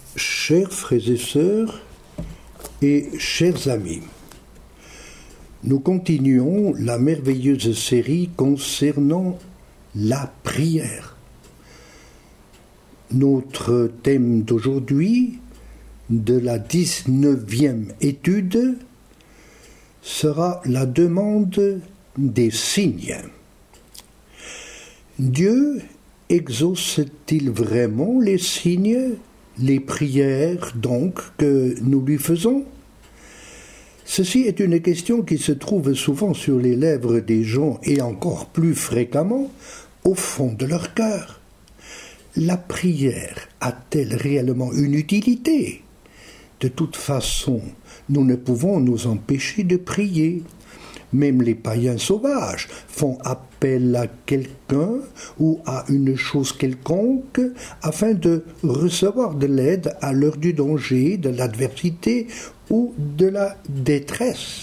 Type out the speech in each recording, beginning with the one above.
Chers frères et sœurs et chers amis, nous continuons la merveilleuse série concernant la prière. Notre thème d'aujourd'hui, de la 19e étude, sera la demande des signes. Dieu exauce-t-il vraiment les signes, les prières donc que nous lui faisons? Ceci est une question qui se trouve souvent sur les lèvres des gens et encore plus fréquemment au fond de leur cœur. La prière a-t-elle réellement une utilité? De toute façon, nous ne pouvons nous empêcher de prier. Même les païens sauvages font appel à quelqu'un ou à une chose quelconque afin de recevoir de l'aide à l'heure du danger, de l'adversité ou de la détresse.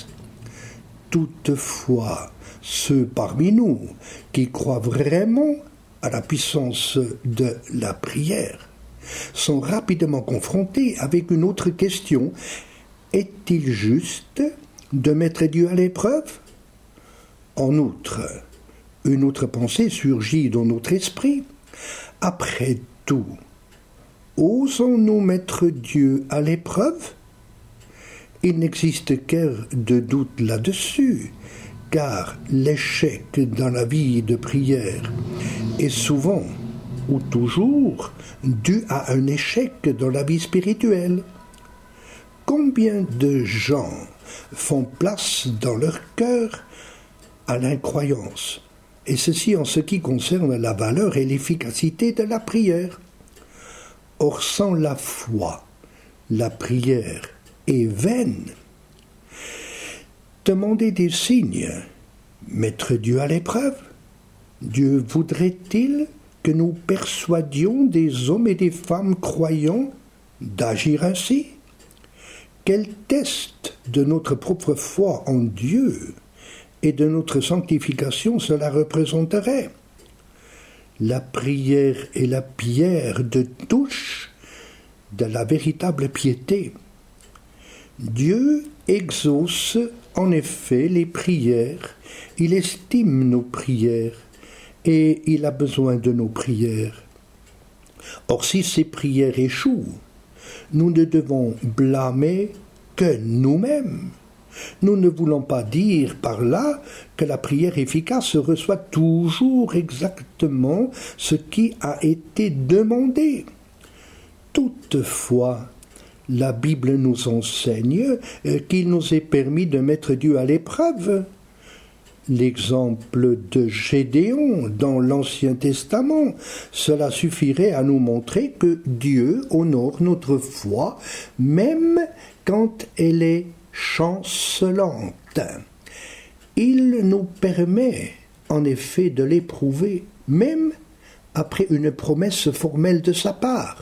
Toutefois, ceux parmi nous qui croient vraiment à la puissance de la prière sont rapidement confrontés avec une autre question. Est-il juste de mettre Dieu à l'épreuve? En outre, une autre pensée surgit dans notre esprit. Après tout, osons-nous mettre Dieu à l'épreuve? Il n'existe guère de doute là-dessus, car l'échec dans la vie de prière est souvent ou toujours dû à un échec dans la vie spirituelle. Combien de gens font place dans leur cœur à l'incroyance, et ceci en ce qui concerne la valeur et l'efficacité de la prière. Or, sans la foi, la prière est vaine. Demander des signes, mettre Dieu à l'épreuve, Dieu voudrait-il que nous persuadions des hommes et des femmes croyants d'agir ainsi? Quel test de notre propre foi en Dieu et de notre sanctification cela représenterait? La prière est la pierre de touche de la véritable piété. Dieu exauce en effet les prières, il estime nos prières et il a besoin de nos prières. Or, si ces prières échouent, nous ne devons blâmer que nous-mêmes. Nous ne voulons pas dire par là que la prière efficace reçoit toujours exactement ce qui a été demandé. Toutefois, la Bible nous enseigne qu'il nous est permis de mettre Dieu à l'épreuve. L'exemple de Gédéon dans l'Ancien Testament, cela suffirait à nous montrer que Dieu honore notre foi, même quand elle est chancelante. Il nous permet en effet de l'éprouver, même après une promesse formelle de sa part.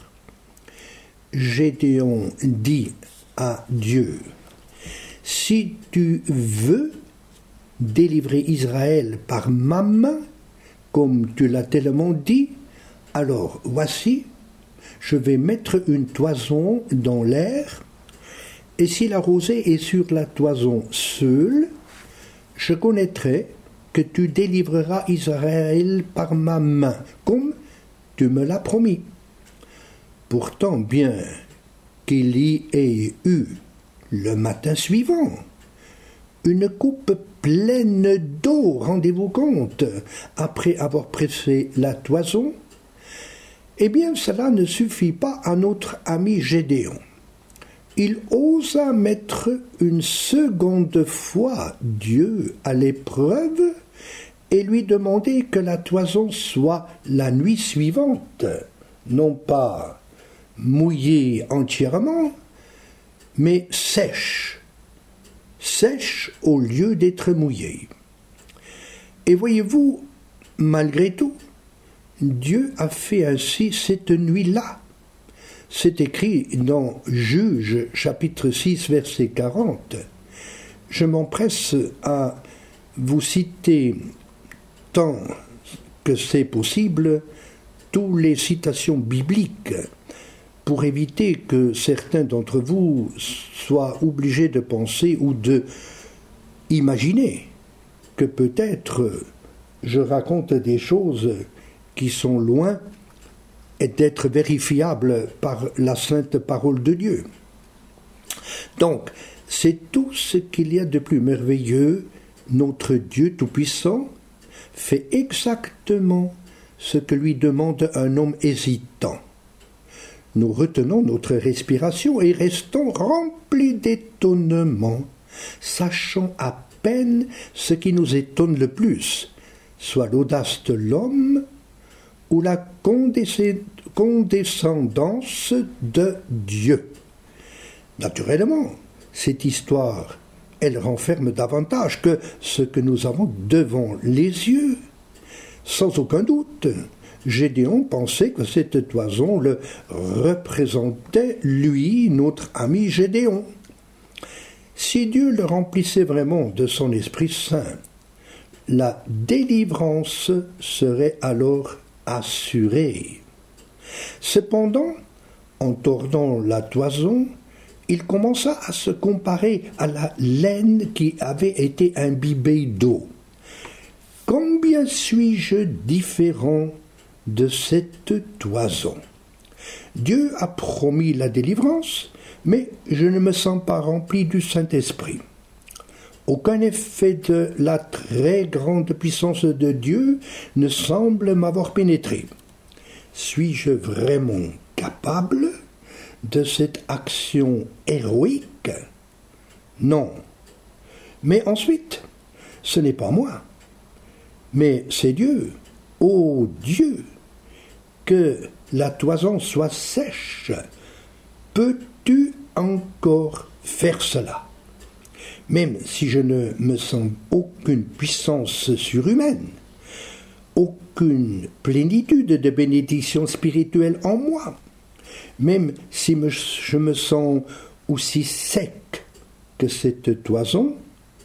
Gédéon dit à Dieu: « Si tu veux délivrer Israël par ma main, comme tu l'as tellement dit, alors voici, je vais mettre une toison dans l'air, et si la rosée est sur la toison seule, je connaîtrai que tu délivreras Israël par ma main, comme tu me l'as promis. » Pourtant, bien qu'il y ait eu le matin suivant une coupe pleine d'eau, rendez-vous compte, après avoir pressé la toison, eh bien cela ne suffit pas à notre ami Gédéon. Il osa mettre une seconde fois Dieu à l'épreuve et lui demander que la toison soit la nuit suivante, non pas mouillée entièrement, mais sèche au lieu d'être mouillée. Et voyez-vous, malgré tout, Dieu a fait ainsi cette nuit-là. C'est écrit dans Juges, chapitre 6, verset 40. Je m'empresse à vous citer, tant que c'est possible, toutes les citations bibliques pour éviter que certains d'entre vous soient obligés de penser ou de imaginer que peut-être je raconte des choses qui sont loin d'être vérifiables par la sainte parole de Dieu. Donc, c'est tout ce qu'il y a de plus merveilleux. Notre Dieu Tout-Puissant fait exactement ce que lui demande un homme hésitant. Nous retenons notre respiration et restons remplis d'étonnement, sachant à peine ce qui nous étonne le plus, soit l'audace de l'homme ou la condescendance de Dieu. Naturellement, cette histoire, elle renferme davantage que ce que nous avons devant les yeux. Sans aucun doute, Gédéon pensait que cette toison le représentait, lui, notre ami Gédéon. Si Dieu le remplissait vraiment de son Esprit Saint, la délivrance serait alors assurée. Cependant, en tordant la toison, il commença à se comparer à la laine qui avait été imbibée d'eau. Combien suis-je différent de cette toison? Dieu a promis la délivrance, mais je ne me sens pas rempli du Saint-Esprit. Aucun effet de la très grande puissance de Dieu ne semble m'avoir pénétré. Suis-je vraiment capable de cette action héroïque? Non. Mais ensuite, ce n'est pas moi, mais c'est Dieu. Ô Dieu, que la toison soit sèche. Peux-tu encore faire cela? Même si je ne me sens aucune puissance surhumaine, aucune plénitude de bénédiction spirituelle en moi, même si je me sens aussi sec que cette toison,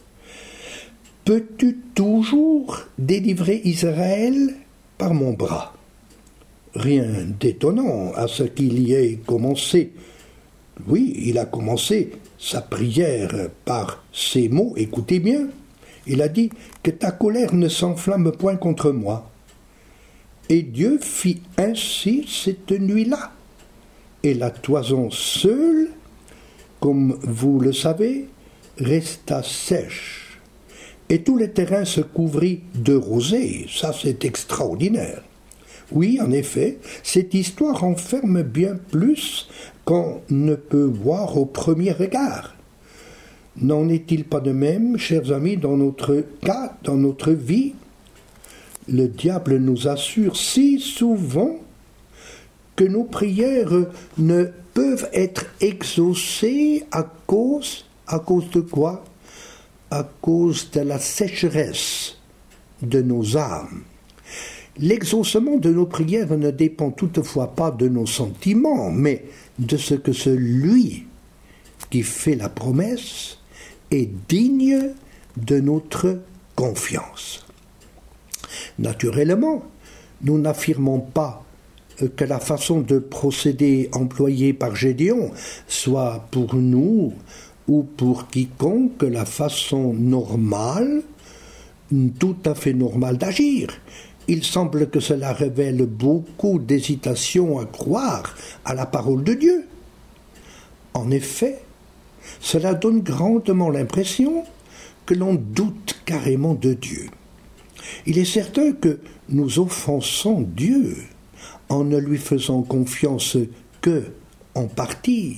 peux-tu toujours délivrer Israël par mon bras? Rien d'étonnant à ce qu'il y ait commencé. Oui, il a commencé sa prière par ces mots, écoutez bien. Il a dit « Que ta colère ne s'enflamme point contre moi ». Et Dieu fit ainsi cette nuit-là. Et la toison seule, comme vous le savez, resta sèche. Et tout le terrain se couvrit de rosée. Ça, c'est extraordinaire. Oui, en effet, cette histoire renferme bien plus qu'on ne peut voir au premier regard. N'en est-il pas de même, chers amis, dans notre cas, dans notre vie? Le diable nous assure si souvent que nos prières ne peuvent être exaucées à cause de quoi? À cause de la sécheresse de nos âmes. L'exaucement de nos prières ne dépend toutefois pas de nos sentiments, mais de ce que celui qui fait la promesse est digne de notre confiance. Naturellement, nous n'affirmons pas que la façon de procéder employée par Gédéon soit pour nous ou pour quiconque la façon normale, tout à fait normale d'agir. Il semble que cela révèle beaucoup d'hésitation à croire à la parole de Dieu. En effet, cela donne grandement l'impression que l'on doute carrément de Dieu. Il est certain que nous offensons Dieu en ne lui faisant confiance que en partie.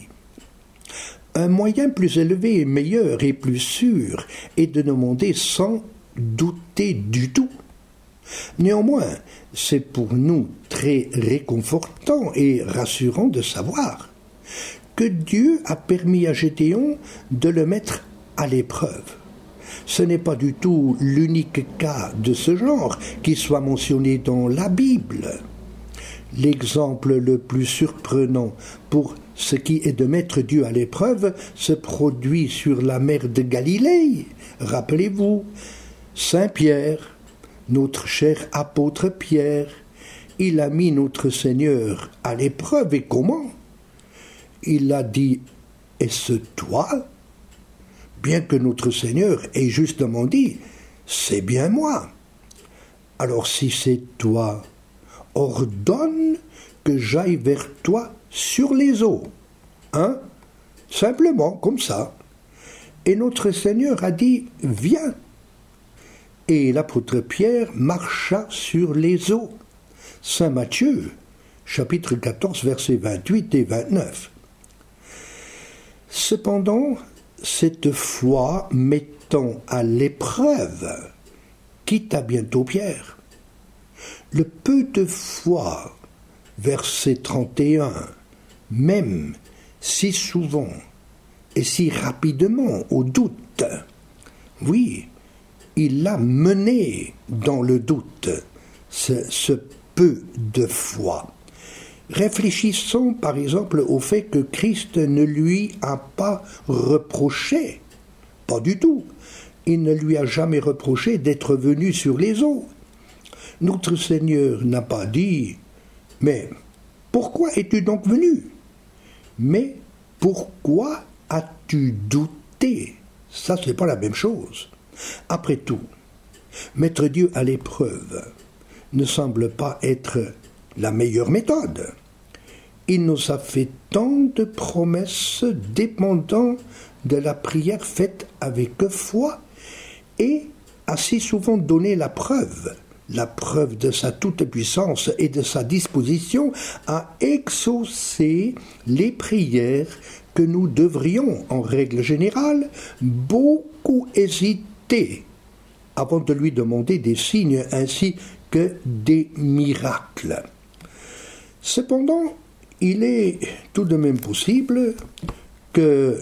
Un moyen plus élevé et meilleur et plus sûr est de demander sans douter du tout. Néanmoins, c'est pour nous très réconfortant et rassurant de savoir que Dieu a permis à Gédéon de le mettre à l'épreuve. Ce n'est pas du tout l'unique cas de ce genre qui soit mentionné dans la Bible. L'exemple le plus surprenant pour ce qui est de mettre Dieu à l'épreuve se produit sur la mer de Galilée. Rappelez-vous, Saint Pierre, notre cher apôtre Pierre, il a mis notre Seigneur à l'épreuve. Et comment? il a dit « Est-ce toi ?» Bien que notre Seigneur ait justement dit « C'est bien moi ». Alors si c'est toi, ordonne que j'aille vers toi sur les eaux. Hein? Simplement, comme ça. Et notre Seigneur a dit « Viens ». Et l'apôtre Pierre marcha sur les eaux. Saint Matthieu, chapitre 14, versets 28 et 29. Cependant, cette foi mettant à l'épreuve quitta bientôt Pierre. Le peu de foi, verset 31, même si souvent et si rapidement au doute, oui, il l'a mené dans le doute, ce peu de foi. Réfléchissons par exemple au fait que Christ ne lui a pas reproché, pas du tout, il ne lui a jamais reproché d'être venu sur les eaux. Notre Seigneur n'a pas dit « Mais pourquoi es-tu donc venu ?» Mais « Pourquoi as-tu douté ?» Ça, ce n'est pas la même chose. Après tout, mettre Dieu à l'épreuve ne semble pas être la meilleure méthode. Il nous a fait tant de promesses dépendant de la prière faite avec foi et a si souvent donné la preuve de sa toute-puissance et de sa disposition à exaucer les prières que nous devrions, en règle générale, beaucoup hésiter avant de lui demander des signes ainsi que des miracles. Cependant, il est tout de même possible que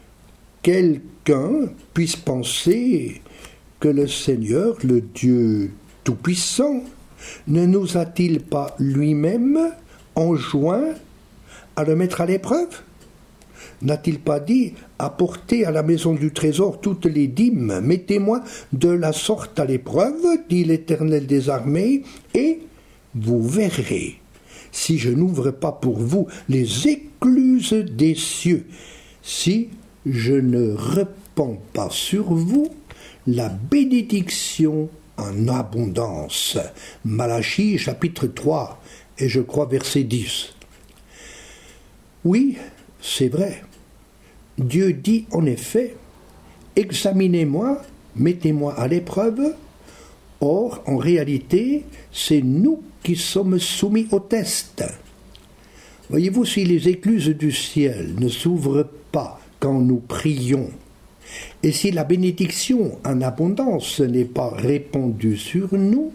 quelqu'un puisse penser que le Seigneur, le Dieu Tout-Puissant, ne nous a-t-il pas lui-même enjoint à le mettre à l'épreuve? N'a-t-il pas dit « Apportez à la maison du trésor toutes les dîmes, mettez-moi de la sorte à l'épreuve, dit l'Éternel des armées, et vous verrez, si je n'ouvre pas pour vous les écluses des cieux, si je ne répands pas sur vous la bénédiction en abondance. » Malachie, chapitre 3, et je crois verset 10. Oui, c'est vrai. Dieu dit en effet, « Examinez-moi, mettez-moi à l'épreuve. » Or, en réalité, c'est nous qui sommes soumis au test. Voyez-vous, si les écluses du ciel ne s'ouvrent pas quand nous prions, et si la bénédiction en abondance n'est pas répandue sur nous,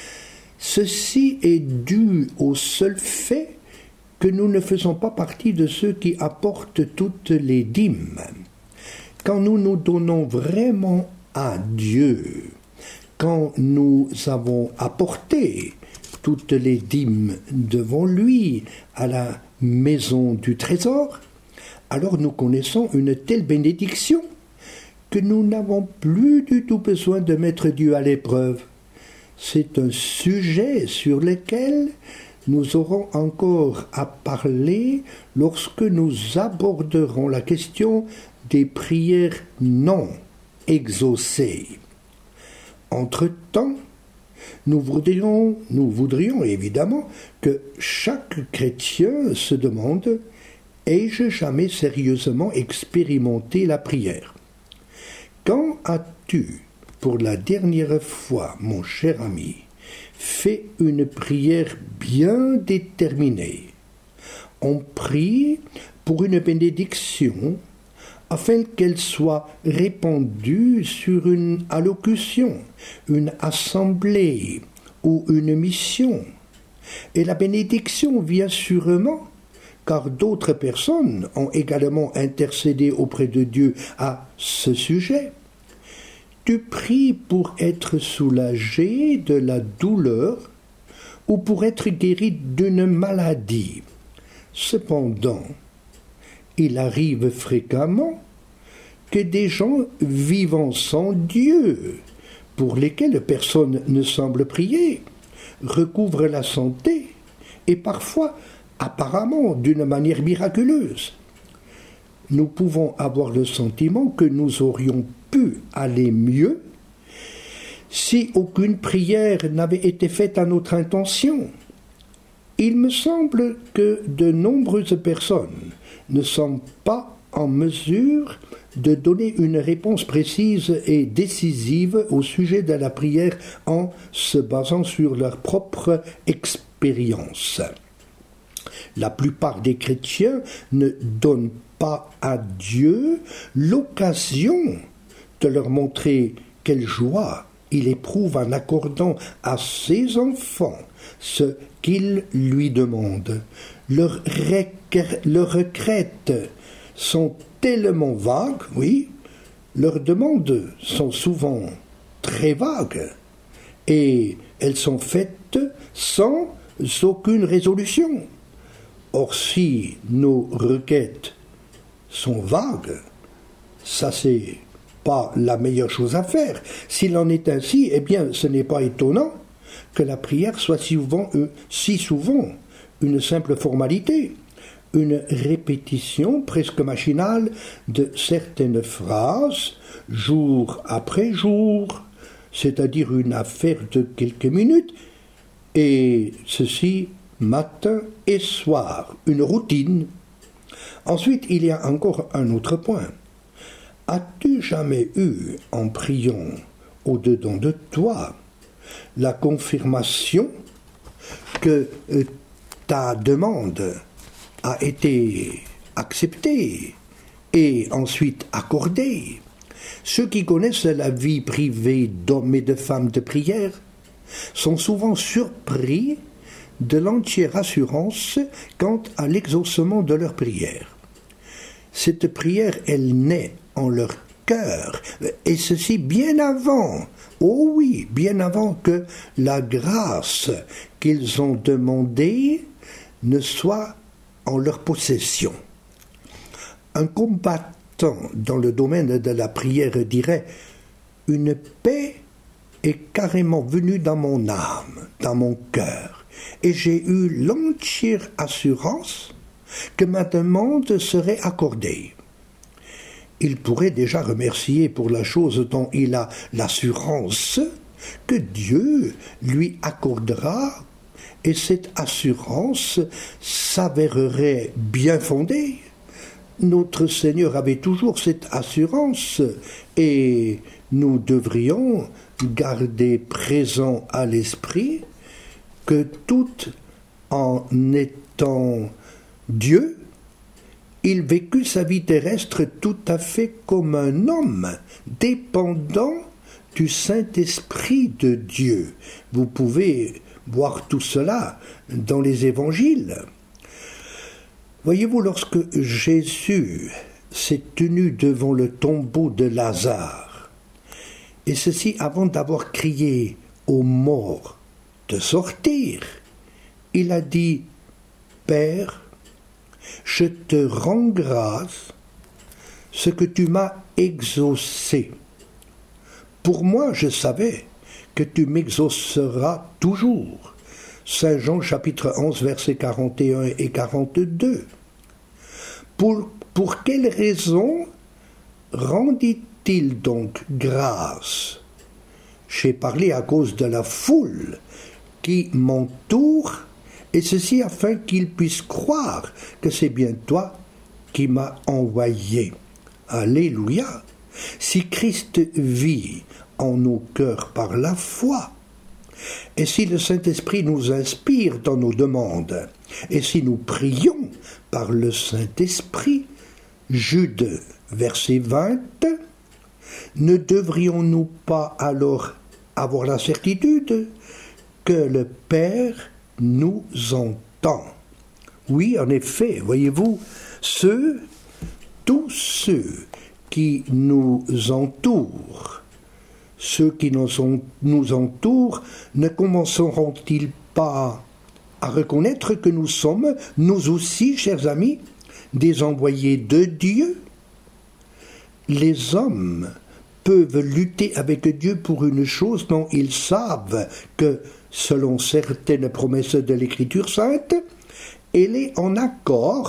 ceci est dû au seul fait que nous ne faisons pas partie de ceux qui apportent toutes les dîmes. Quand nous nous donnons vraiment à Dieu, quand nous avons apporté toutes les dîmes devant lui à la maison du trésor, alors nous connaissons une telle bénédiction que nous n'avons plus du tout besoin de mettre Dieu à l'épreuve. C'est un sujet sur lequel nous aurons encore à parler lorsque nous aborderons la question des prières non exaucées. Entre-temps, nous voudrions évidemment que chaque chrétien se demande « Ai-je jamais sérieusement expérimenté la prière ?» Quand as-tu, pour la dernière fois, mon cher ami, fait une prière bien déterminée? On prie pour une bénédiction afin qu'elle soit répandue sur une allocution, une assemblée ou une mission. Et la bénédiction vient sûrement car d'autres personnes ont également intercédé auprès de Dieu à ce sujet. Tu pries pour être soulagé de la douleur ou pour être guéri d'une maladie. Cependant, il arrive fréquemment que des gens vivant sans Dieu, pour lesquels personne ne semble prier, recouvrent la santé et parfois apparemment d'une manière miraculeuse. nous pouvons avoir le sentiment que nous aurions pu aller mieux si aucune prière n'avait été faite à notre intention. Il me semble que de nombreuses personnes ne sont pas en mesure de donner une réponse précise et décisive au sujet de la prière en se basant sur leur propre expérience. La plupart des chrétiens ne donnent pas à Dieu l'occasion de leur montrer quelle joie il éprouve en accordant à ses enfants ce qu'ils lui demandent. Leurs requêtes sont tellement vagues, oui, leurs demandes sont souvent très vagues, et elles sont faites sans aucune résolution. Or, si nos requêtes sont vagues, ça c'est pas la meilleure chose à faire. S'il en est ainsi, eh bien, ce n'est pas étonnant que la prière soit si souvent une simple formalité, une répétition presque machinale de certaines phrases, jour après jour, c'est-à-dire une affaire de quelques minutes, et ceci matin et soir, une routine. Ensuite, il y a encore un autre point. As-tu jamais eu, en priant au-dedans de toi, la confirmation que ta demande a été acceptée et ensuite accordée? Ceux qui connaissent la vie privée d'hommes et de femmes de prière sont souvent surpris de l'entière assurance quant à l'exaucement de leur prière. Cette prière, elle naît en leur cœur, et ceci bien avant, oh oui, bien avant que la grâce qu'ils ont demandée ne soit en leur possession. Un combattant dans le domaine de la prière dirait « Une paix est carrément venue dans mon âme, dans mon cœur, et j'ai eu l'entière assurance que ma demande serait accordée. » Il pourrait déjà remercier pour la chose dont il a l'assurance que Dieu lui accordera, et cette assurance s'avérerait bien fondée. Notre Seigneur avait toujours cette assurance, et nous devrions garder présent à l'esprit que tout en étant Dieu, il vécut sa vie terrestre tout à fait comme un homme, dépendant du Saint-Esprit de Dieu. Vous pouvez voir tout cela dans les évangiles. Voyez-vous, lorsque Jésus s'est tenu devant le tombeau de Lazare, et ceci avant d'avoir crié aux morts de sortir, il a dit « Père, je te rends grâce, ce que tu m'as exaucé. Pour moi, je savais que tu m'exauceras toujours. » Saint Jean chapitre 11, versets 41 et 42. Pour quelle raison rendit-il donc grâce? J'ai parlé à cause de la foule qui m'entoure, et ceci afin qu'ils puissent croire que c'est bien toi qui m'as envoyé. Alléluia! Si Christ vit en nos cœurs par la foi, et si le Saint-Esprit nous inspire dans nos demandes, et si nous prions par le Saint-Esprit, Jude, verset 20, ne devrions-nous pas alors avoir la certitude que le Père nous entend? Oui, en effet, voyez-vous, tous ceux qui nous entourent, ceux qui nous entourent, ne commenceront-ils pas à reconnaître que nous sommes, nous aussi, chers amis, des envoyés de Dieu? Les hommes peuvent lutter avec Dieu pour une chose dont ils savent que, selon certaines promesses de l'Écriture sainte, elle est en accord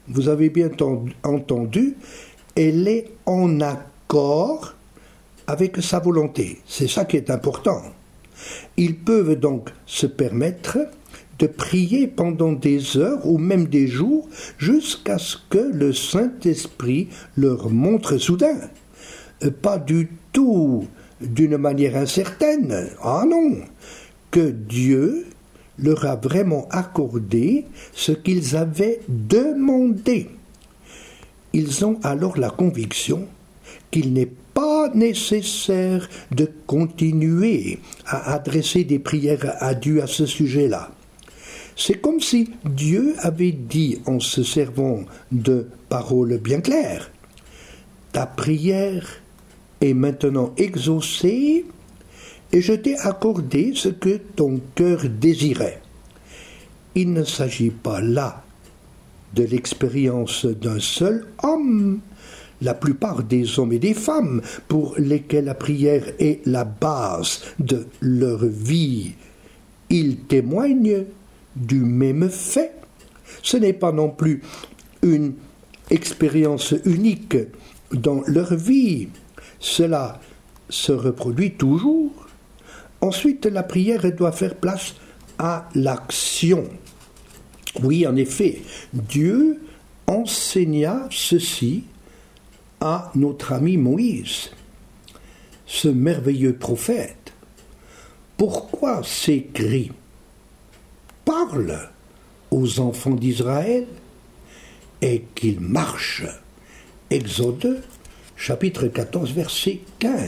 vous avez bien entendu, elle est en accord avec sa volonté. C'est ça qui est important. Ils peuvent donc se permettre de prier pendant des heures ou même des jours jusqu'à ce que le Saint-Esprit leur montre soudain. Pas du tout d'une manière incertaine. Ah non, que Dieu leur a vraiment accordé ce qu'ils avaient demandé. Ils ont alors la conviction qu'il n'est pas nécessaire de continuer à adresser des prières à Dieu à ce sujet-là. C'est comme si Dieu avait dit en se servant de paroles bien claires, « Ta prière est maintenant exaucée et je t'ai accordé ce que ton cœur désirait. » Il ne s'agit pas là de l'expérience d'un seul homme. La plupart des hommes et des femmes pour lesquels la prière est la base de leur vie, ils témoignent du même fait. Ce n'est pas non plus une expérience unique dans leur vie. Cela se reproduit toujours. Ensuite, la prière doit faire place à l'action. Oui, en effet, Dieu enseigna ceci à notre ami Moïse, ce merveilleux prophète. Pourquoi ces cris? Parle aux enfants d'Israël et qu'ils marchent. Exode, chapitre 14, verset 15.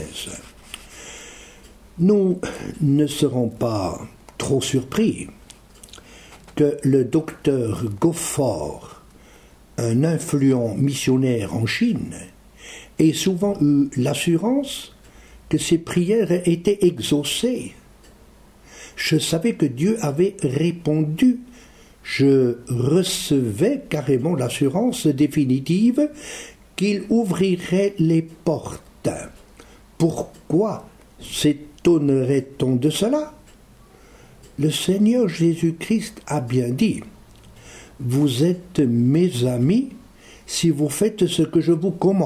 Nous ne serons pas trop surpris que le docteur Gofford, un influent missionnaire en Chine, ait souvent eu l'assurance que ses prières étaient exaucées. Je savais que Dieu avait répondu. Je recevais carrément l'assurance définitive qu'il ouvrirait les portes. Pourquoi s'étonnerait-on de cela? Le Seigneur Jésus-Christ a bien dit « Vous êtes mes amis si vous faites ce que je vous commande. »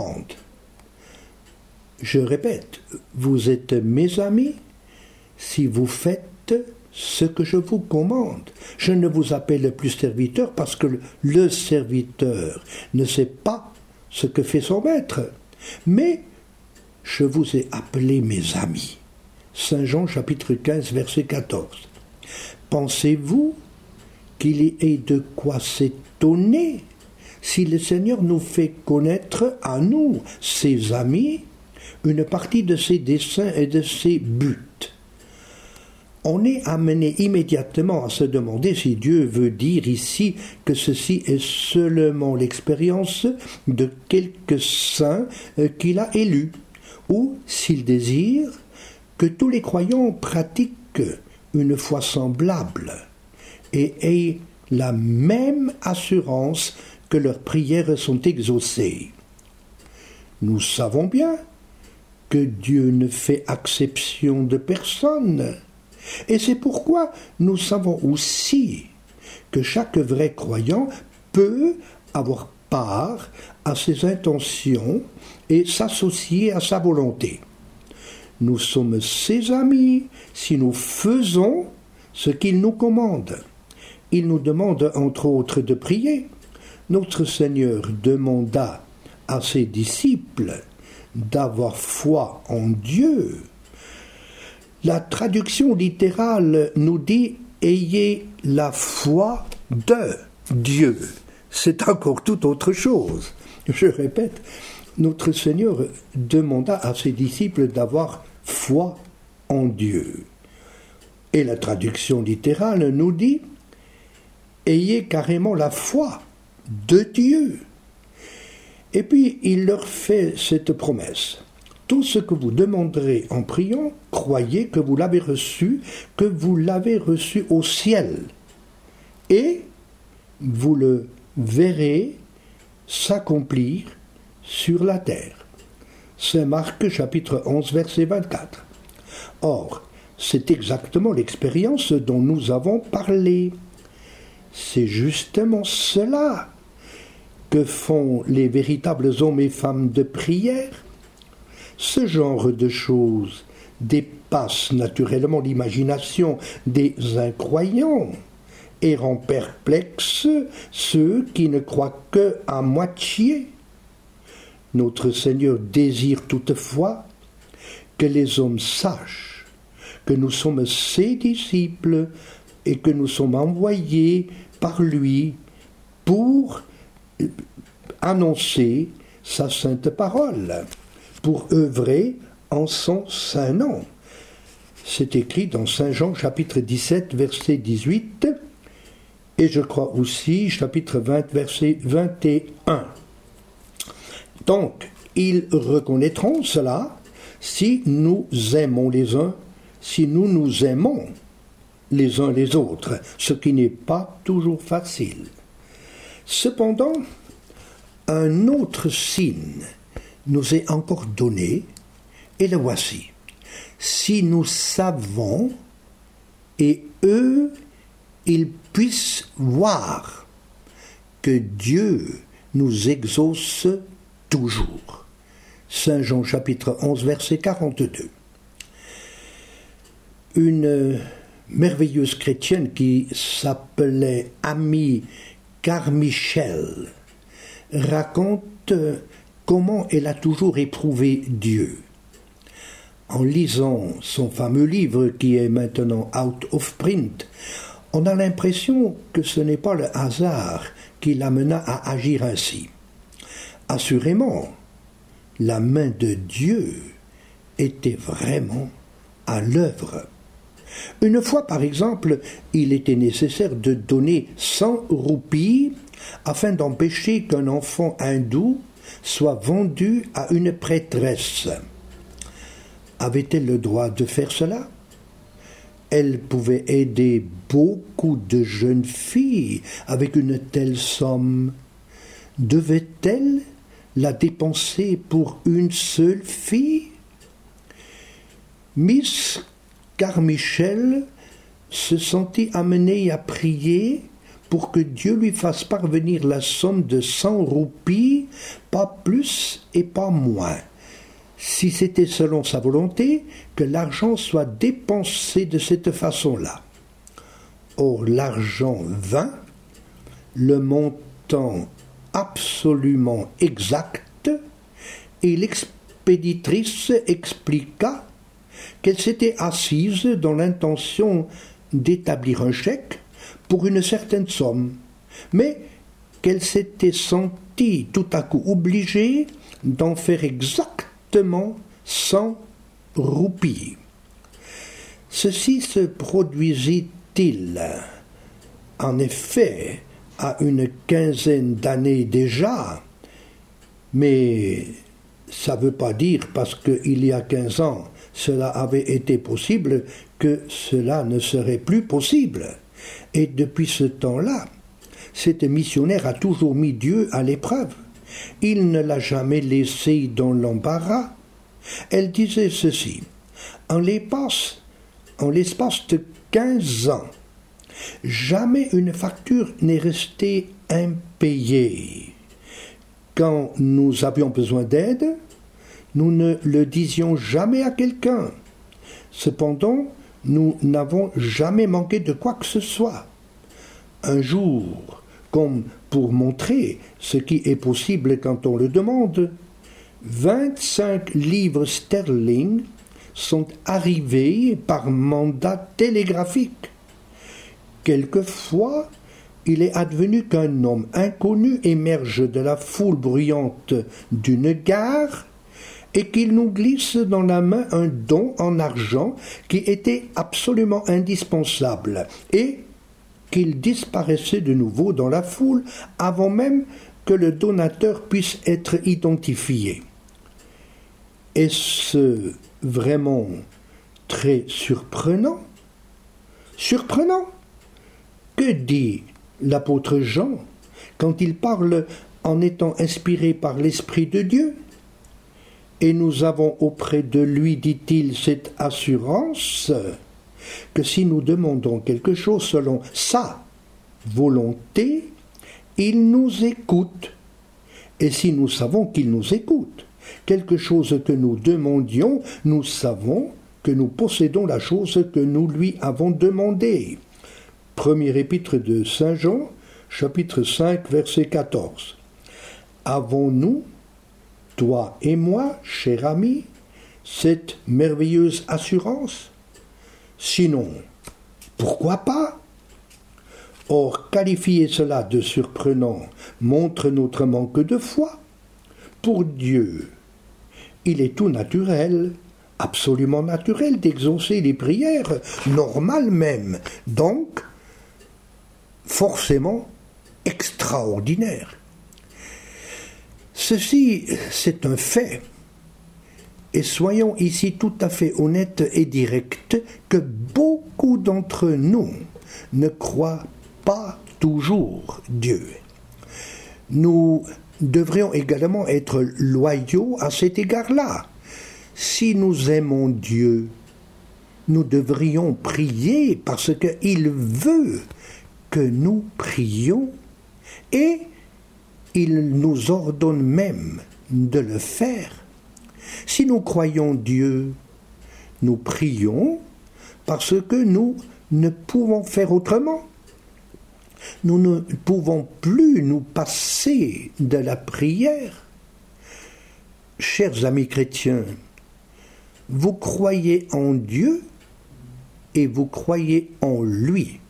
Je répète, vous êtes mes amis si vous faites ce que je vous commande. Je ne vous appelle plus serviteur parce que le serviteur ne sait pas ce que fait son maître. Mais je vous ai appelé mes amis. Saint Jean chapitre 15 verset 14. Pensez-vous qu'il y ait de quoi s'étonner si le Seigneur nous fait connaître à nous, ses amis, une partie de ses desseins et de ses buts? On est amené immédiatement à se demander si Dieu veut dire ici que ceci est seulement l'expérience de quelques saints qu'il a élus, ou s'il désire que tous les croyants pratiquent une foi semblable et aient la même assurance que leurs prières sont exaucées. Nous savons bien que Dieu ne fait exception de personne. Et c'est pourquoi nous savons aussi que chaque vrai croyant peut avoir part à ses intentions et s'associer à sa volonté. Nous sommes ses amis si nous faisons ce qu'il nous commande. Il nous demande entre autres de prier. Notre Seigneur demanda à ses disciples d'avoir foi en Dieu. La traduction littérale nous dit « ayez la foi de Dieu ». C'est encore tout autre chose. Je répète, notre Seigneur demanda à ses disciples d'avoir foi en Dieu. Et la traduction littérale nous dit « ayez carrément la foi de Dieu ». Et puis il leur fait cette promesse. Tout ce que vous demanderez en priant, croyez que vous l'avez reçu au ciel. Et vous le verrez s'accomplir sur la terre. Saint Marc, chapitre 11, verset 24. Or, c'est exactement l'expérience dont nous avons parlé. C'est justement cela que font les véritables hommes et femmes de prière, ce genre de choses dépasse naturellement l'imagination des incroyants et rend perplexes ceux qui ne croient que à moitié. Notre Seigneur désire toutefois que les hommes sachent que nous sommes ses disciples et que nous sommes envoyés par lui pour annoncer sa sainte parole, pour œuvrer en son saint nom. C'est écrit dans Saint Jean chapitre 17 verset 18 et je crois aussi chapitre 20 verset 21. Donc, ils reconnaîtront cela si nous aimons les uns, si nous nous aimons les uns les autres, ce qui n'est pas toujours facile. Cependant, un autre signe nous est encore donné, et le voici. Si nous savons, et eux, ils puissent voir que Dieu nous exauce toujours. Saint Jean chapitre 11 verset 42. Une merveilleuse chrétienne qui s'appelait Amie Carmichael raconte comment elle a toujours éprouvé Dieu. En lisant son fameux livre qui est maintenant out of print, on a l'impression que ce n'est pas le hasard qui l'amena à agir ainsi. Assurément, la main de Dieu était vraiment à l'œuvre. Une fois, par exemple, il était nécessaire de donner 100 roupies afin d'empêcher qu'un enfant hindou soit vendu à une prêtresse. Avait-elle le droit de faire cela? Elle pouvait aider beaucoup de jeunes filles avec une telle somme. Devait-elle la dépenser pour une seule fille? Miss Carmichael se sentit amenée à prier pour que Dieu lui fasse parvenir la somme de 100 roupies, pas plus et pas moins, si c'était selon sa volonté que l'argent soit dépensé de cette façon-là. Or, l'argent vint, le montant absolument exact, et l'expéditrice expliqua qu'elle s'était assise dans l'intention d'établir un chèque pour une certaine somme, mais qu'elle s'était sentie tout à coup obligée d'en faire exactement 100 roupies. Ceci se produisit-il en effet à une quinzaine d'années déjà, mais ça ne veut pas dire parce qu'il y a 15 ans cela avait été possible que cela ne serait plus possible. Et depuis ce temps-là, cette missionnaire a toujours mis Dieu à l'épreuve. Il ne l'a jamais laissée dans l'embarras. Elle disait ceci: en l'espace de 15 ans, jamais une facture n'est restée impayée. Quand nous avions besoin d'aide, nous ne le disions jamais à quelqu'un. Cependant, nous n'avons jamais manqué de quoi que ce soit. Un jour, comme pour montrer ce qui est possible quand on le demande, 25 livres sterling sont arrivés par mandat télégraphique. Quelquefois, il est advenu qu'un homme inconnu émerge de la foule bruyante d'une gare et qu'il nous glisse dans la main un don en argent qui était absolument indispensable et qu'il disparaissait de nouveau dans la foule avant même que le donateur puisse être identifié. Est-ce vraiment très surprenant? Surprenant? Que dit l'apôtre Jean quand il parle en étant inspiré par l'Esprit de Dieu? Et nous avons auprès de lui, dit-il, cette assurance que si nous demandons quelque chose selon sa volonté, il nous écoute. Et si nous savons qu'il nous écoute, quelque chose que nous demandions, nous savons que nous possédons la chose que nous lui avons demandée. Premier épître de Saint Jean, chapitre 5, verset 14. Avons-nous, toi et moi, cher ami, cette merveilleuse assurance? Sinon, pourquoi pas? Or, qualifier cela de surprenant montre notre manque de foi. Pour Dieu, il est tout naturel, absolument naturel d'exaucer les prières, normales même, donc forcément extraordinaire. Ceci, c'est un fait. Et soyons ici tout à fait honnêtes et directs que beaucoup d'entre nous ne croient pas toujours Dieu. Nous devrions également être loyaux à cet égard-là. Si nous aimons Dieu, nous devrions prier parce qu'il veut que nous prions et il nous ordonne même de le faire. Si nous croyons Dieu, nous prions parce que nous ne pouvons faire autrement. Nous ne pouvons plus nous passer de la prière. Chers amis chrétiens, vous croyez en Dieu et vous croyez en lui.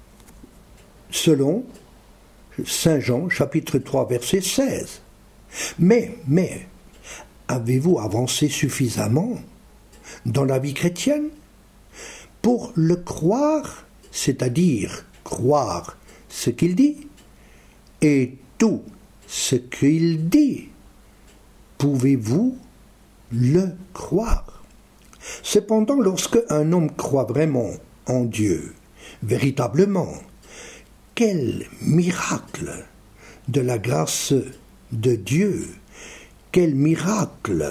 Selon Saint Jean, chapitre 3, verset 16. Mais, avez-vous avancé suffisamment dans la vie chrétienne pour le croire, c'est-à-dire croire ce qu'il dit, et tout ce qu'il dit, pouvez-vous le croire? Cependant, lorsque un homme croit vraiment en Dieu, véritablement, quel miracle de la grâce de Dieu! Quel miracle!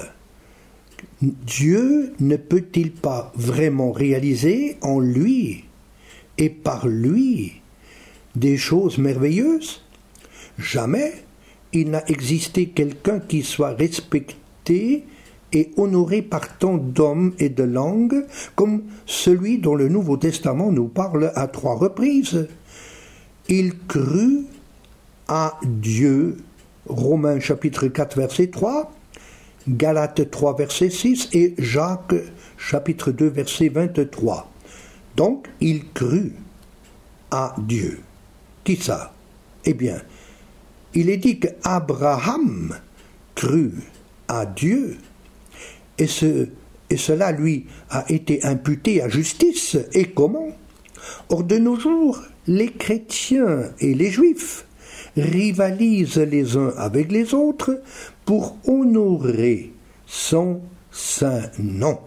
Dieu ne peut-il pas vraiment réaliser en lui et par lui des choses merveilleuses? Jamais il n'a existé quelqu'un qui soit respecté et honoré par tant d'hommes et de langues comme celui dont le Nouveau Testament nous parle à 3 reprises. Il crut à Dieu. Romains chapitre 4 verset 3, Galates 3 verset 6 et Jacques chapitre 2 verset 23. Donc il crut à Dieu. Qui ça? Eh bien, il est dit qu'Abraham crut à Dieu et cela lui a été imputé à justice. Et comment? Or de nos jours, les chrétiens et les juifs rivalisent les uns avec les autres pour honorer son saint nom.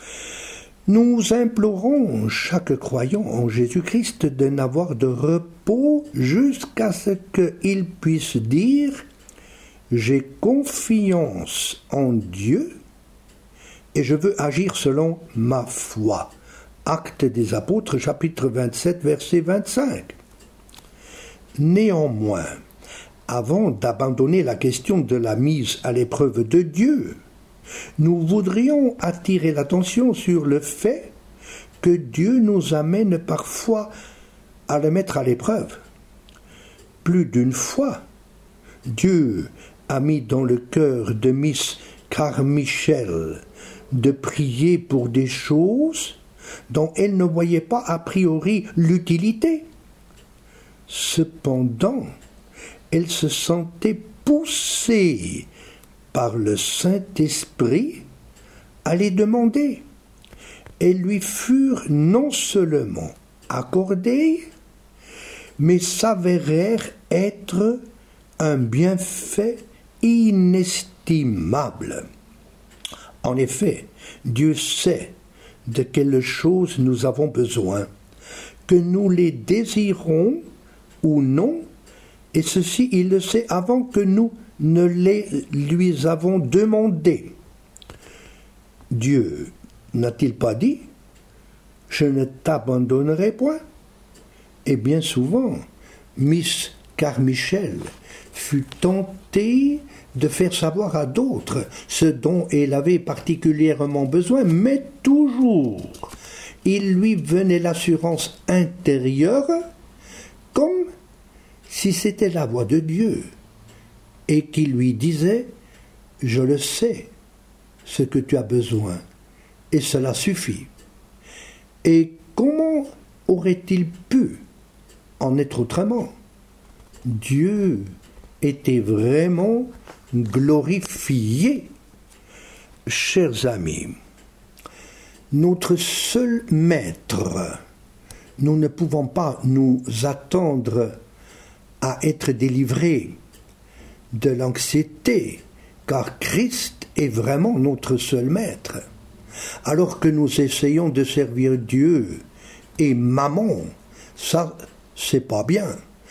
Nous implorons chaque croyant en Jésus-Christ de n'avoir de repos jusqu'à ce qu'il puisse dire « J'ai confiance en Dieu et je veux agir selon ma foi ». Actes des Apôtres, chapitre 27, verset 25. Néanmoins, avant d'abandonner la question de la mise à l'épreuve de Dieu, nous voudrions attirer l'attention sur le fait que Dieu nous amène parfois à le mettre à l'épreuve. Plus d'une fois, Dieu a mis dans le cœur de Miss Carmichael de prier pour des choses dont elle ne voyait pas a priori l'utilité. Cependant, elle se sentait poussée par le Saint-Esprit à les demander. Elles lui furent non seulement accordées, mais s'avérèrent être un bienfait inestimable. En effet, Dieu sait de quelles choses nous avons besoin, que nous les désirons ou non, et ceci il le sait avant que nous ne les lui avons demandées. Dieu n'a-t-il pas dit « Je ne t'abandonnerai point » Et bien souvent, Miss Carmichael fut tentée volonté de faire savoir à d'autres ce dont elle avait particulièrement besoin, mais toujours il lui venait l'assurance intérieure comme si c'était la voix de Dieu et qui lui disait « Je le sais, ce que tu as besoin, et cela suffit ». Et comment aurait-il pu en être autrement? Dieu était vraiment glorifié. Chers amis, notre seul maître, nous ne pouvons pas nous attendre à être délivrés de l'anxiété, car Christ est vraiment notre seul maître. Alors que nous essayons de servir Dieu et Mammon, ça, c'est pas bien.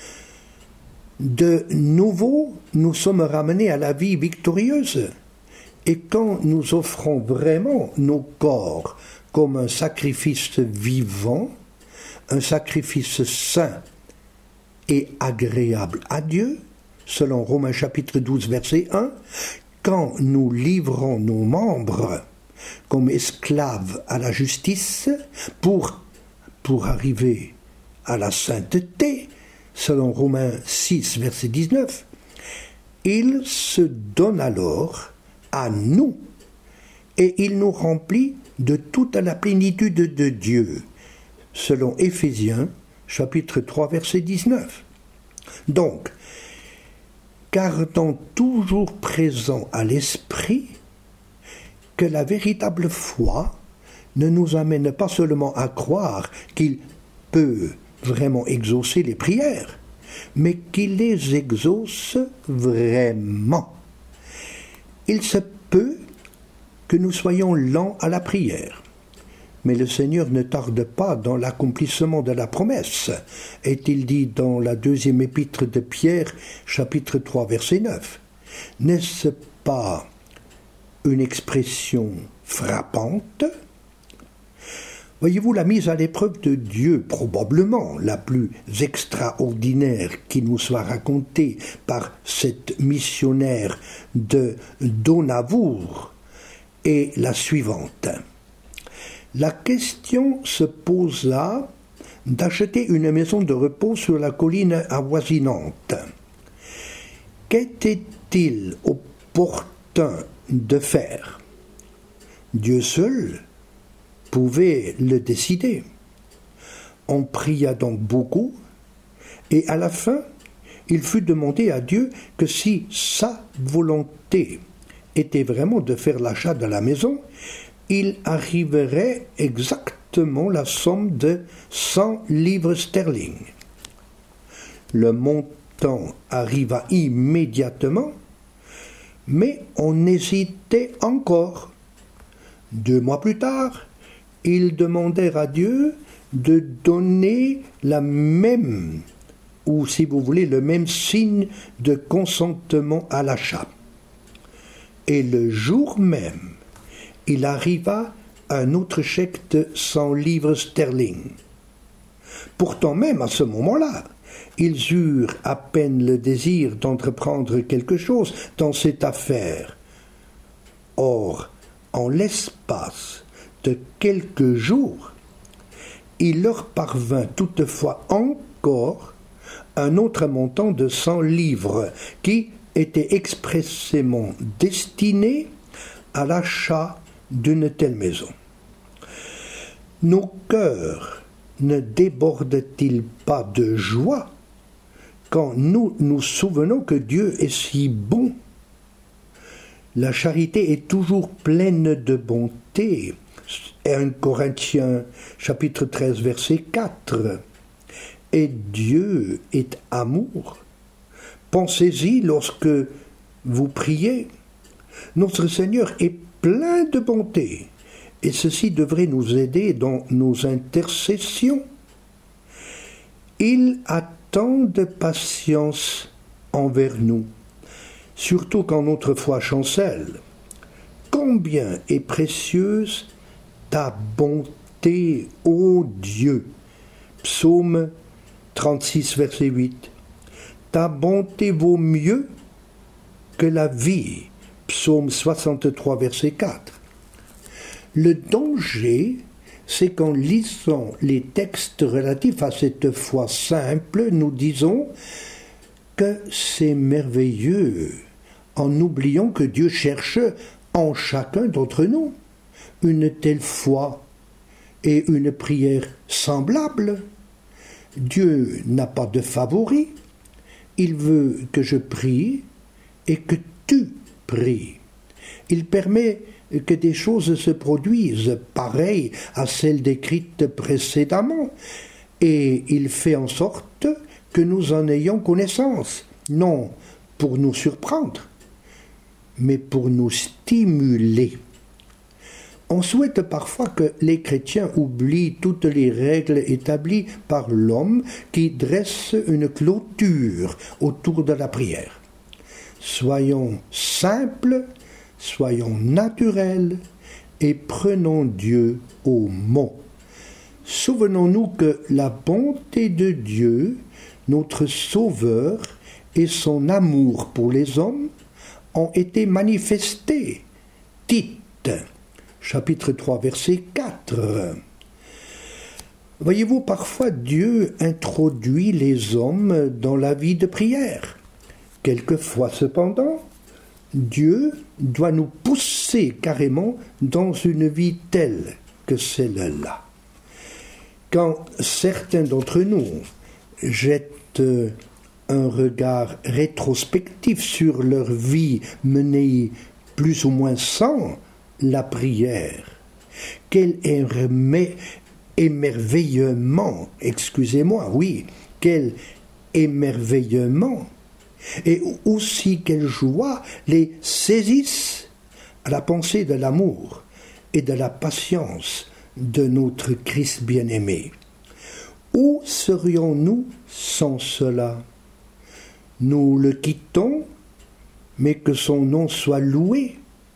De nouveau, nous sommes ramenés à la vie victorieuse. Et quand nous offrons vraiment nos corps comme un sacrifice vivant, un sacrifice saint et agréable à Dieu, selon Romains chapitre 12, verset 1, quand nous livrons nos membres comme esclaves à la justice pour arriver à la sainteté, selon Romains 6, verset 19, il se donne alors à nous et il nous remplit de toute la plénitude de Dieu, selon Éphésiens chapitre 3, verset 19. Donc, gardons toujours présent à l'esprit que la véritable foi ne nous amène pas seulement à croire qu'il peut vraiment exaucer les prières, mais qu'il les exauce vraiment. Il se peut que nous soyons lents à la prière, mais le Seigneur ne tarde pas dans l'accomplissement de la promesse, est-il dit dans la deuxième épître de Pierre, chapitre 3, verset 9. N'est-ce pas une expression frappante? Voyez-vous, la mise à l'épreuve de Dieu, probablement la plus extraordinaire qui nous soit racontée par cette missionnaire de Dohnavur, est la suivante. La question se posa d'acheter une maison de repos sur la colline avoisinante. Qu'était-il opportun de faire? Dieu seul pouvait le décider. On pria donc beaucoup, et à la fin, il fut demandé à Dieu que si sa volonté était vraiment de faire l'achat de la maison, il arriverait exactement la somme de 100 livres sterling. Le montant arriva immédiatement, mais on hésitait encore. 2 mois plus tard, ils demandèrent à Dieu de donner la même, ou si vous voulez, le même signe de consentement à l'achat. Et le jour même, il arriva un autre chèque de 100 livres sterling. Pourtant même à ce moment-là, ils eurent à peine le désir d'entreprendre quelque chose dans cette affaire. Or, en l'espace de quelques jours, il leur parvint toutefois encore un autre montant de 100 livres qui était expressément destiné à l'achat d'une telle maison. Nos cœurs ne débordent-ils pas de joie quand nous nous souvenons que Dieu est si bon? La charité est toujours pleine de bonté. 1 Corinthiens chapitre 13 verset 4. Et Dieu est amour. Pensez-y lorsque vous priez. Notre Seigneur est plein de bonté, et ceci devrait nous aider dans nos intercessions. Il a tant de patience envers nous, surtout quand notre foi chancelle. Combien est précieuse ta bonté, ô Dieu! Psaume 36, verset 8. Ta bonté vaut mieux que la vie. Psaume 63, verset 4. Le danger, c'est qu'en lisant les textes relatifs à cette foi simple, nous disons que c'est merveilleux, en oubliant que Dieu cherche en chacun d'entre nous une telle foi et une prière semblable. Dieu n'a pas de favori. Il veut que je prie et que tu pries. Il permet que des choses se produisent pareilles à celles décrites précédemment, et il fait en sorte que nous en ayons connaissance, non pour nous surprendre, mais pour nous stimuler. On souhaite parfois que les chrétiens oublient toutes les règles établies par l'homme qui dresse une clôture autour de la prière. Soyons simples, soyons naturels et prenons Dieu au mot. Souvenons-nous que la bonté de Dieu, notre Sauveur, et son amour pour les hommes ont été manifestés. Tite, chapitre 3, verset 4. Voyez-vous, parfois Dieu introduit les hommes dans la vie de prière. Quelquefois, cependant, Dieu doit nous pousser carrément dans une vie telle que celle-là. Quand certains d'entre nous jettent un regard rétrospectif sur leur vie menée plus ou moins sans la prière, quel émerveillement, quel émerveillement, et aussi quelle joie les saisissent à la pensée de l'amour et de la patience de notre Christ bien-aimé. Où serions-nous sans cela? Nous le quittons, mais que son nom soit loué.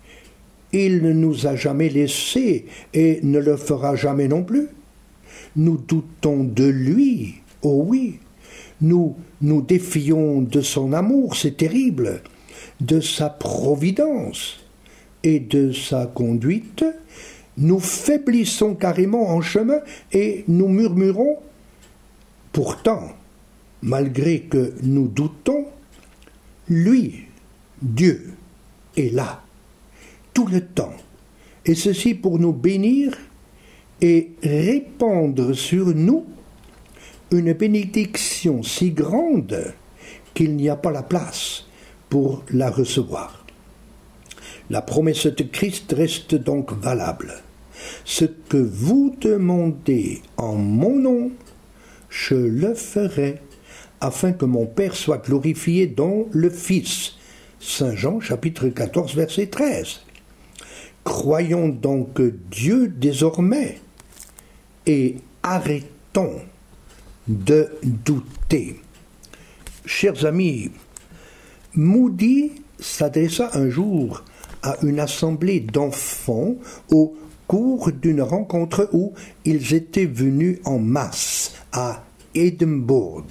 Il ne nous a jamais laissés et ne le fera jamais non plus. Nous doutons de lui, oh oui. Nous nous défions de son amour, c'est terrible, de sa providence et de sa conduite. Nous faiblissons carrément en chemin et nous murmurons. Pourtant, malgré que nous doutons, lui, Dieu, est là, tout le temps, et ceci pour nous bénir et répandre sur nous une bénédiction si grande qu'il n'y a pas la place pour la recevoir. La promesse de Christ reste donc valable. Ce que vous demandez en mon nom, je le ferai, afin que mon Père soit glorifié dans le Fils. Saint Jean, chapitre 14, verset 13. Croyons donc Dieu désormais et arrêtons de douter. Chers amis, Moody s'adressa un jour à une assemblée d'enfants au cours d'une rencontre où ils étaient venus en masse à Édimbourg.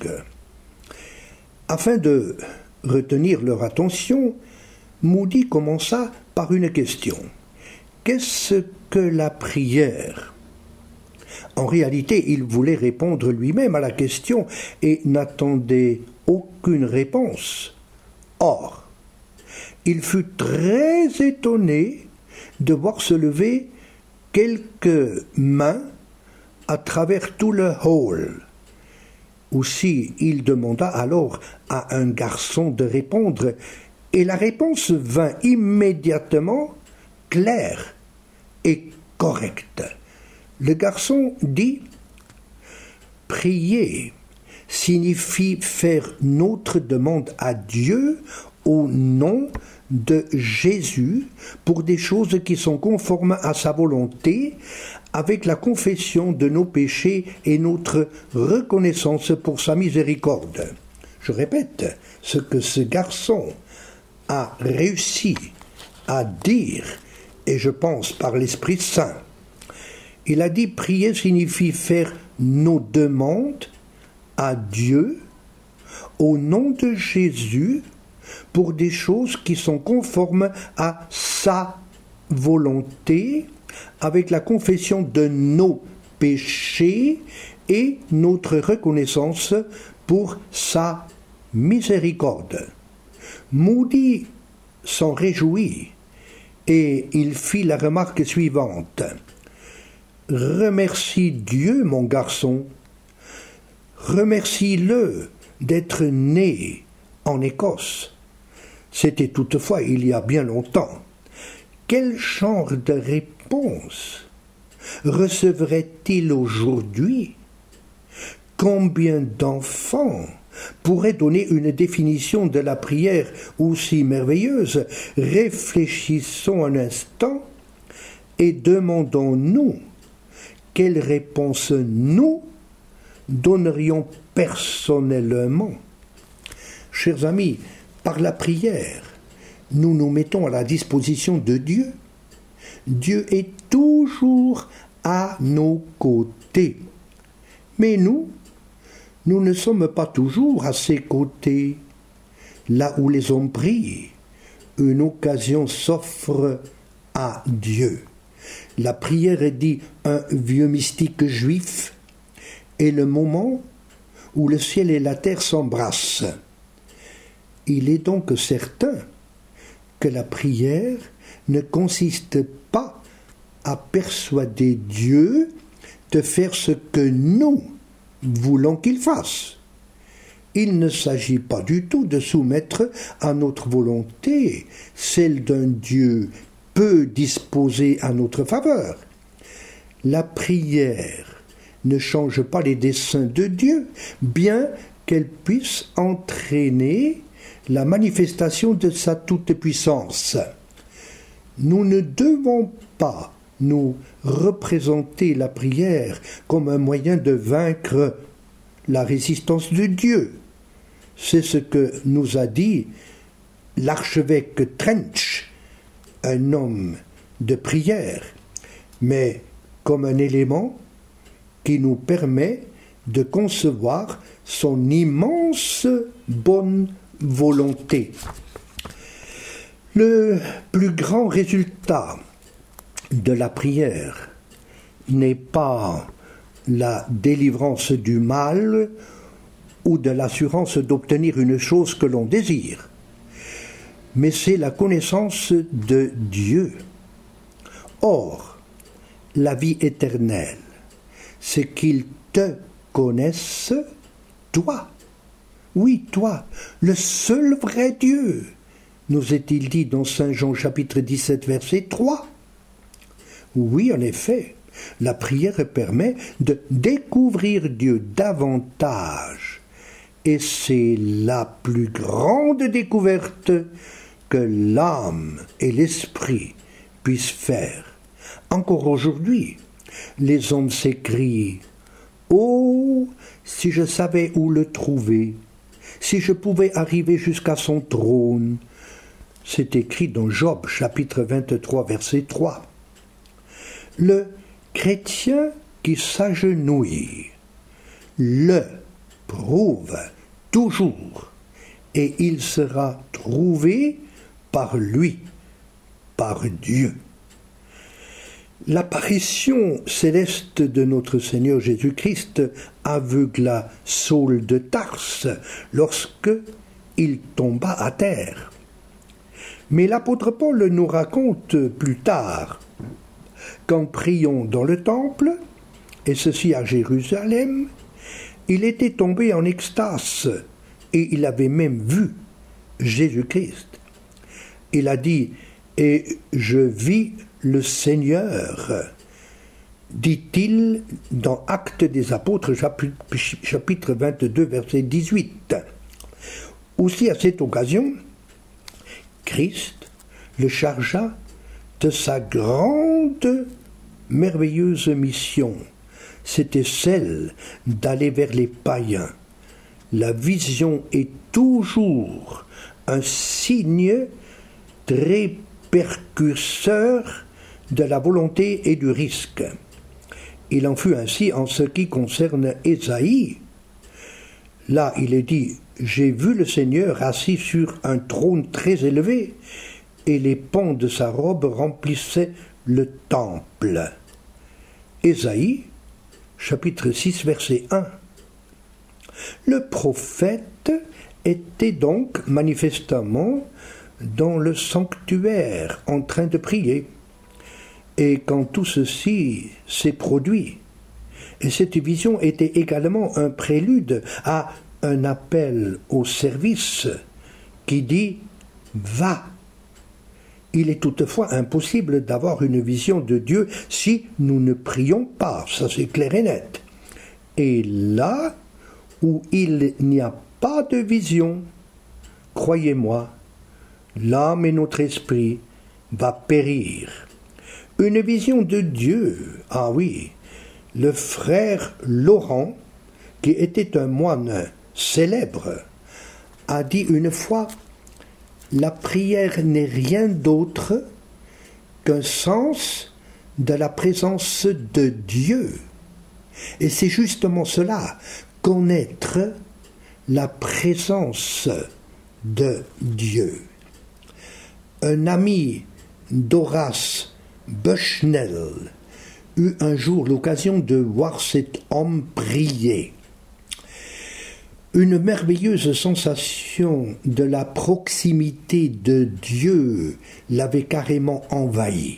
Afin de retenir leur attention, Moody commença par une question. Qu'est-ce que la prière? En réalité, il voulait répondre lui-même à la question et n'attendait aucune réponse. Or, il fut très étonné de voir se lever quelques mains à travers tout le hall. Aussi, il demanda alors à un garçon de répondre, et la réponse vint immédiatement claire et correcte. Le garçon dit « Prier signifie faire notre demande à Dieu au nom de Jésus pour des choses qui sont conformes à sa volonté, avec la confession de nos péchés et notre reconnaissance pour sa miséricorde. » Je répète, ce que ce garçon a réussi à dire, et je pense par l'Esprit Saint, il a dit « Prier signifie faire nos demandes à Dieu au nom de Jésus pour des choses qui sont conformes à sa volonté, avec la confession de nos péchés et notre reconnaissance pour sa miséricorde. Moody s'en réjouit et il fit la remarque suivante. « Remercie Dieu, mon garçon. Remercie-le d'être né en Écosse. C'était toutefois il y a bien longtemps. Quel genre de réponse recevrait-il aujourd'hui? Combien d'enfants pourraient donner une définition de la prière aussi merveilleuse? Réfléchissons un instant et demandons-nous quelle réponse nous donnerions personnellement. Chers amis, par la prière, nous nous mettons à la disposition de Dieu. Dieu est toujours à nos côtés. Mais nous ne sommes pas toujours à ses côtés. Là où les hommes prient, une occasion s'offre à Dieu. La prière est dit un vieux mystique juif, est le moment où le ciel et la terre s'embrassent. Il est donc certain que la prière ne consiste pas à persuader Dieu de faire ce que nous voulons qu'il fasse. Il ne s'agit pas du tout de soumettre à notre volonté celle d'un Dieu peu disposé à notre faveur. La prière ne change pas les desseins de Dieu, bien qu'elle puisse entraîner la manifestation de sa toute-puissance. Nous ne devons pas nous représenter la prière comme un moyen de vaincre la résistance de Dieu. C'est ce que nous a dit l'archevêque Trench, un homme de prière, mais comme un élément qui nous permet de concevoir son immense bonne volonté. Le plus grand résultat de la prière n'est pas la délivrance du mal ou de l'assurance d'obtenir une chose que l'on désire, mais c'est la connaissance de Dieu. Or, la vie éternelle, c'est qu'il te connaisse, toi. Oui, toi, le seul vrai Dieu, nous est-il dit dans Saint Jean chapitre 17, verset 3. Oui, en effet, la prière permet de découvrir Dieu davantage, et c'est la plus grande découverte que l'âme et l'esprit puissent faire. Encore aujourd'hui, les hommes s'écrient « Oh, si je savais où le trouver, si je pouvais arriver jusqu'à son trône !» C'est écrit dans Job, chapitre 23, verset 3. Le chrétien qui s'agenouille le prouve toujours, et il sera trouvé par lui, par Dieu. L'apparition céleste de notre Seigneur Jésus-Christ aveugla Saul de Tarse lorsque il tomba à terre. Mais l'apôtre Paul nous raconte plus tard qu'en priant dans le temple, et ceci à Jérusalem, il était tombé en extase et il avait même vu Jésus-Christ. Il a dit « Et je vis le Seigneur », dit-il dans Actes des Apôtres, chapitre 22, verset 18. Aussi à cette occasion, Christ le chargea de sa grande, merveilleuse mission. C'était celle d'aller vers les païens. La vision est toujours un signe très précurseur de la volonté et du risque. Il en fut ainsi en ce qui concerne Ésaïe. Là, il est dit « j'ai vu le Seigneur assis sur un trône très élevé, et les pans de sa robe remplissaient le temple. Ésaïe, chapitre 6, verset 1. Le prophète était donc manifestement dans le sanctuaire en train de prier. Et quand tout ceci s'est produit, et cette vision était également un prélude à un appel au service qui dit « Va ». Il est toutefois impossible d'avoir une vision de Dieu si nous ne prions pas, ça c'est clair et net. Et là où il n'y a pas de vision, croyez-moi, l'âme et notre esprit va périr. Une vision de Dieu, ah oui, le frère Laurent, qui était un moine célèbre, a dit une fois: la prière n'est rien d'autre qu'un sens de la présence de Dieu. Et c'est justement cela, connaître la présence de Dieu. Un ami d'Horace Bushnell eut un jour l'occasion de voir cet homme prier. Une merveilleuse sensation de la proximité de Dieu l'avait carrément envahi.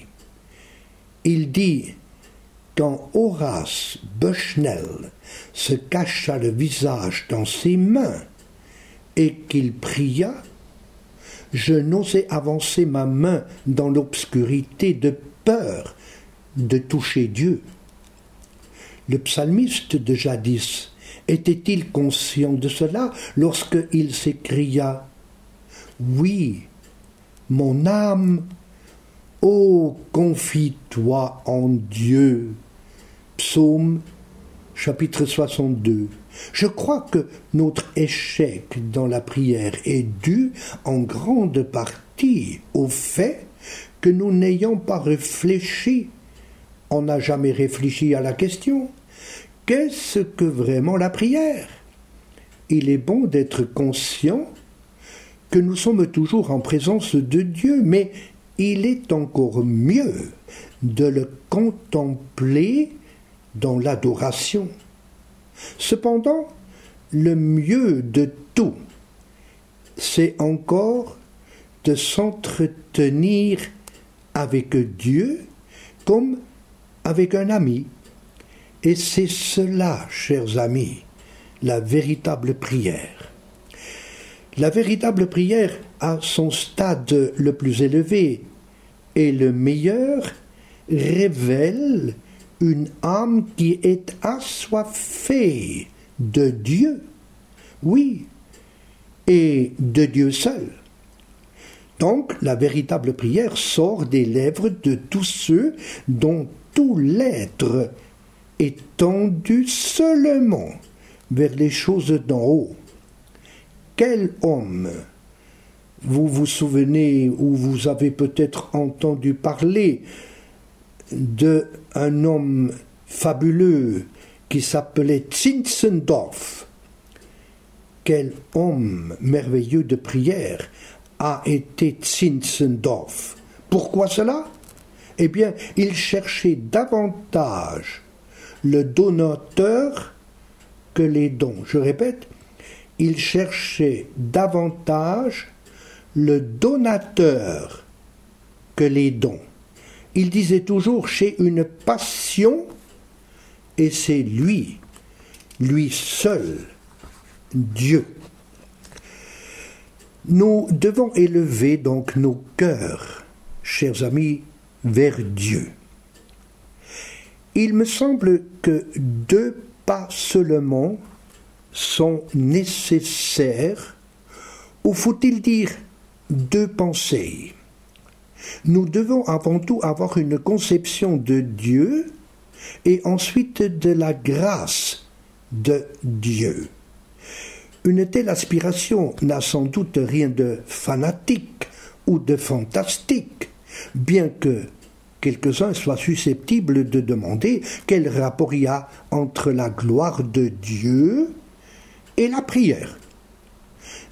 Il dit: quand Horace Bushnell se cacha le visage dans ses mains et qu'il pria, je n'osais avancer ma main dans l'obscurité de peur de toucher Dieu. Le psalmiste de jadis était-il conscient de cela lorsqu'il s'écria: oui, mon âme, ô confie-toi en Dieu. Psaume chapitre 62. Je crois que notre échec dans la prière est dû en grande partie au fait que nous n'ayons pas réfléchi. On n'a jamais réfléchi à la question: qu'est-ce que vraiment la prière? Il est bon d'être conscient que nous sommes toujours en présence de Dieu, mais il est encore mieux de le contempler dans l'adoration. Cependant, le mieux de tout, c'est encore de s'entretenir avec Dieu comme avec un ami. Et c'est cela, chers amis, la véritable prière. La véritable prière à son stade le plus élevé et le meilleur révèle une âme qui est assoiffée de Dieu, oui, et de Dieu seul. Donc la véritable prière sort des lèvres de tous ceux dont tout l'être est tendu seulement vers les choses d'en haut. Quel homme, vous vous souvenez ou vous avez peut-être entendu parler d'un homme fabuleux qui s'appelait Zinzendorf. Quel homme merveilleux de prière a été Zinzendorf. Pourquoi cela? Eh bien, il cherchait davantage le donateur que les dons. Je répète, il cherchait davantage le donateur que les dons. Il disait toujours: j'ai une passion, et c'est lui seul, Dieu. Nous devons élever donc nos cœurs, chers amis, vers Dieu. Il me semble que 2 pas seulement sont nécessaires, ou faut-il dire 2 pensées. Nous devons avant tout avoir une conception de Dieu et ensuite de la grâce de Dieu. Une telle aspiration n'a sans doute rien de fanatique ou de fantastique, bien que quelques-uns soient susceptibles de demander quel rapport il y a entre la gloire de Dieu et la prière.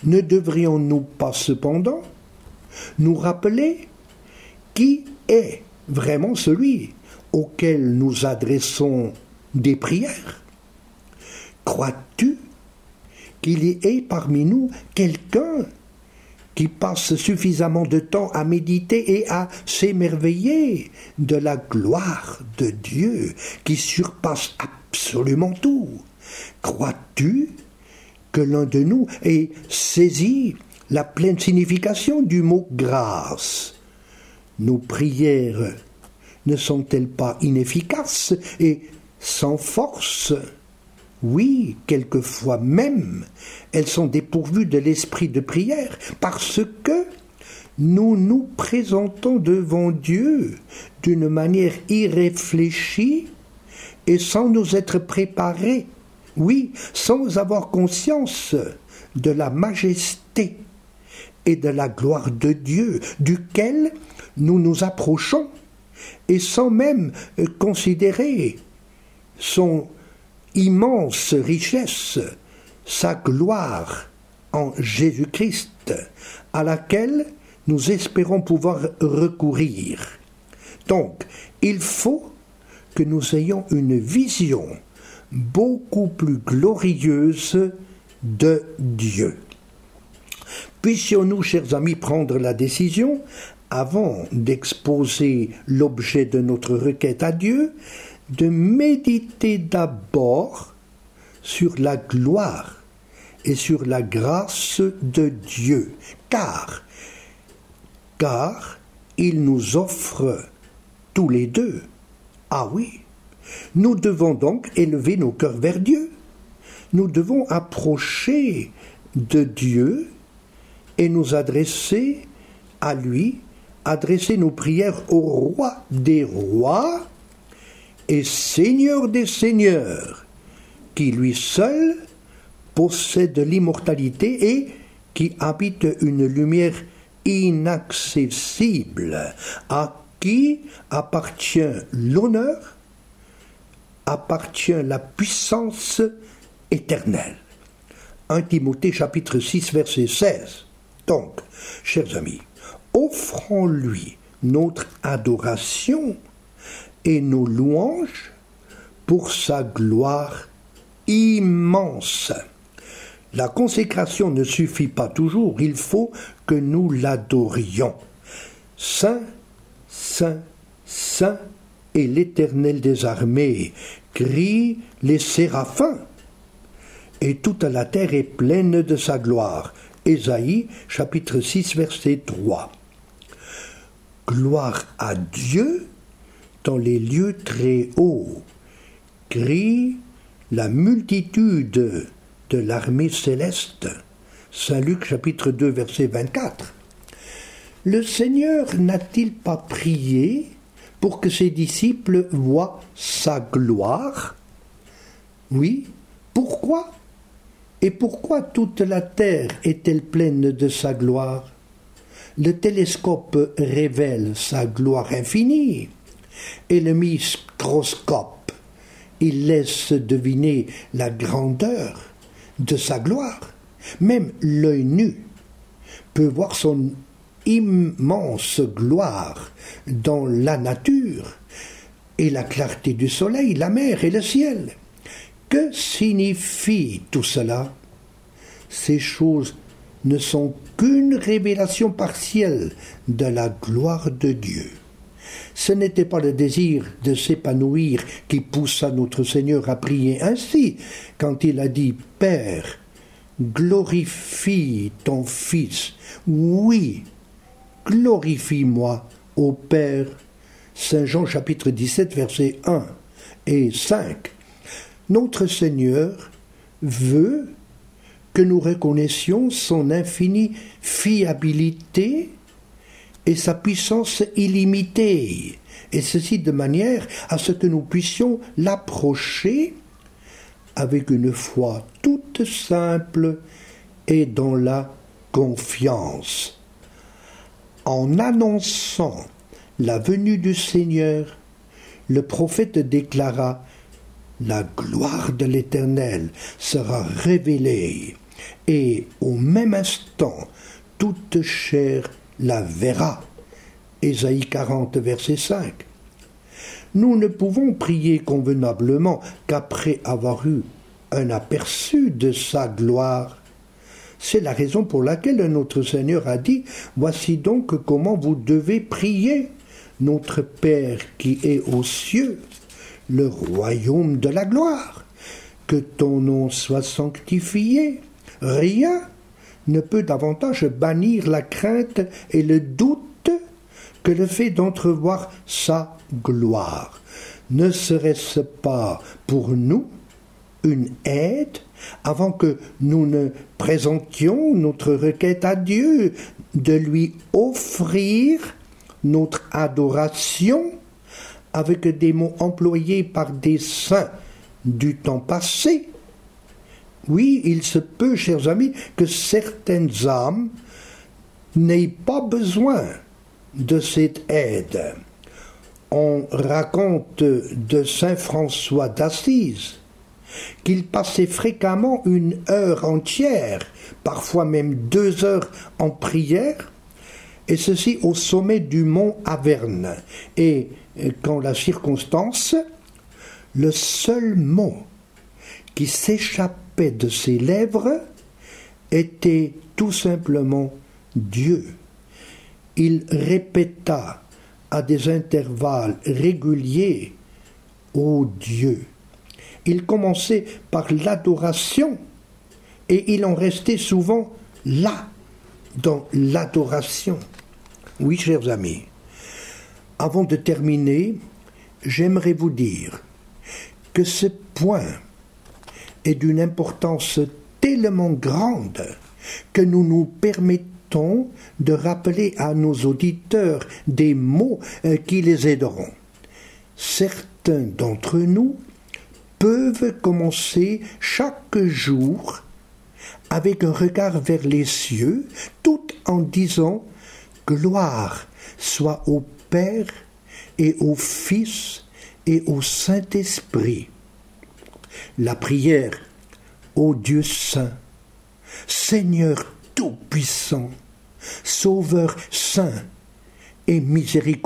Ne devrions-nous pas cependant nous rappeler qui est vraiment celui auquel nous adressons des prières? Crois-tu qu'il y ait parmi nous quelqu'un qui passe suffisamment de temps à méditer et à s'émerveiller de la gloire de Dieu qui surpasse absolument tout? Crois-tu que l'un de nous ait saisi la pleine signification du mot grâce? Nos prières ne sont-elles pas inefficaces et sans force? Oui, quelquefois même, elles sont dépourvues de l'esprit de prière parce que nous nous présentons devant Dieu d'une manière irréfléchie et sans nous être préparés, oui, sans avoir conscience de la majesté et de la gloire de Dieu, duquel nous nous approchons, et sans même considérer son immense richesse, sa gloire en Jésus-Christ, à laquelle nous espérons pouvoir recourir. Donc, il faut que nous ayons une vision beaucoup plus glorieuse de Dieu. Puissions-nous, chers amis, prendre la décision, avant d'exposer l'objet de notre requête à Dieu, de méditer d'abord sur la gloire et sur la grâce de Dieu, car il nous offre tous les deux. Ah oui, nous devons donc élever nos cœurs vers Dieu. Nous devons approcher de Dieu et nous adresser à lui, adresser nos prières au roi des rois et Seigneur des seigneurs, qui lui seul possède l'immortalité et qui habite une lumière inaccessible, à qui appartient l'honneur, appartient la puissance éternelle. 1 Timothée chapitre 6 verset 16. Donc, chers amis, offrons-lui notre adoration et nos louanges pour sa gloire immense. La consécration ne suffit pas toujours, il faut que nous l'adorions. Saint, Saint, Saint est l'Éternel des armées, crient les séraphins, et toute la terre est pleine de sa gloire. Ésaïe, chapitre 6, verset 3. Gloire à Dieu dans les lieux très hauts, crie la multitude de l'armée céleste. Saint Luc, chapitre 2, verset 24. Le Seigneur n'a-t-il pas prié pour que ses disciples voient sa gloire? Oui, pourquoi? Et pourquoi toute la terre est-elle pleine de sa gloire? Le télescope révèle sa gloire infinie, et le microscope, il laisse deviner la grandeur de sa gloire. Même l'œil nu peut voir son immense gloire dans la nature et la clarté du soleil, la mer et le ciel. Que signifie tout cela? Ces choses ne sont qu'une révélation partielle de la gloire de Dieu. Ce n'était pas le désir de s'épanouir qui poussa notre Seigneur à prier ainsi, quand il a dit « Père, glorifie ton Fils. Oui, glorifie-moi, ô Père. » Saint Jean chapitre 17, versets 1 et 5. Notre Seigneur veut que nous reconnaissions son infinie fiabilité et sa puissance illimitée, et ceci de manière à ce que nous puissions l'approcher avec une foi toute simple et dans la confiance. En annonçant la venue du Seigneur, le prophète déclara « La gloire de l'Éternel sera révélée, et au même instant, toute chair la verra. Ésaïe 40, verset 5. Nous ne pouvons prier convenablement qu'après avoir eu un aperçu de sa gloire. C'est la raison pour laquelle notre Seigneur a dit « Voici donc comment vous devez prier, notre Père qui est aux cieux, le royaume de la gloire, que ton nom soit sanctifié. » Rien ne peut davantage bannir la crainte et le doute que le fait d'entrevoir sa gloire. Ne serait-ce pas pour nous une aide avant que nous ne présentions notre requête à Dieu, de lui offrir notre adoration avec des mots employés par des saints du temps passé? Oui, il se peut, chers amis, que certaines âmes n'aient pas besoin de cette aide. On raconte de saint François d'Assise qu'il passait fréquemment 1 heure entière, parfois même 2 heures en prière, et ceci au sommet du mont Averne. Et quand la circonstance, le seul mot qui s'échappait de ses lèvres était tout simplement Dieu. Il répéta à des intervalles réguliers « Ô Dieu ». Il commençait par l'adoration et il en restait souvent là, dans l'adoration. Oui, chers amis, avant de terminer, j'aimerais vous dire que ce point est d'une importance tellement grande que nous nous permettons de rappeler à nos auditeurs des mots qui les aideront. Certains d'entre nous peuvent commencer chaque jour avec un regard vers les cieux, tout en disant « Gloire soit au Père et au Fils et au Saint-Esprit ». La prière « Ô Dieu saint, Seigneur tout-puissant, Sauveur saint et miséricordieux ».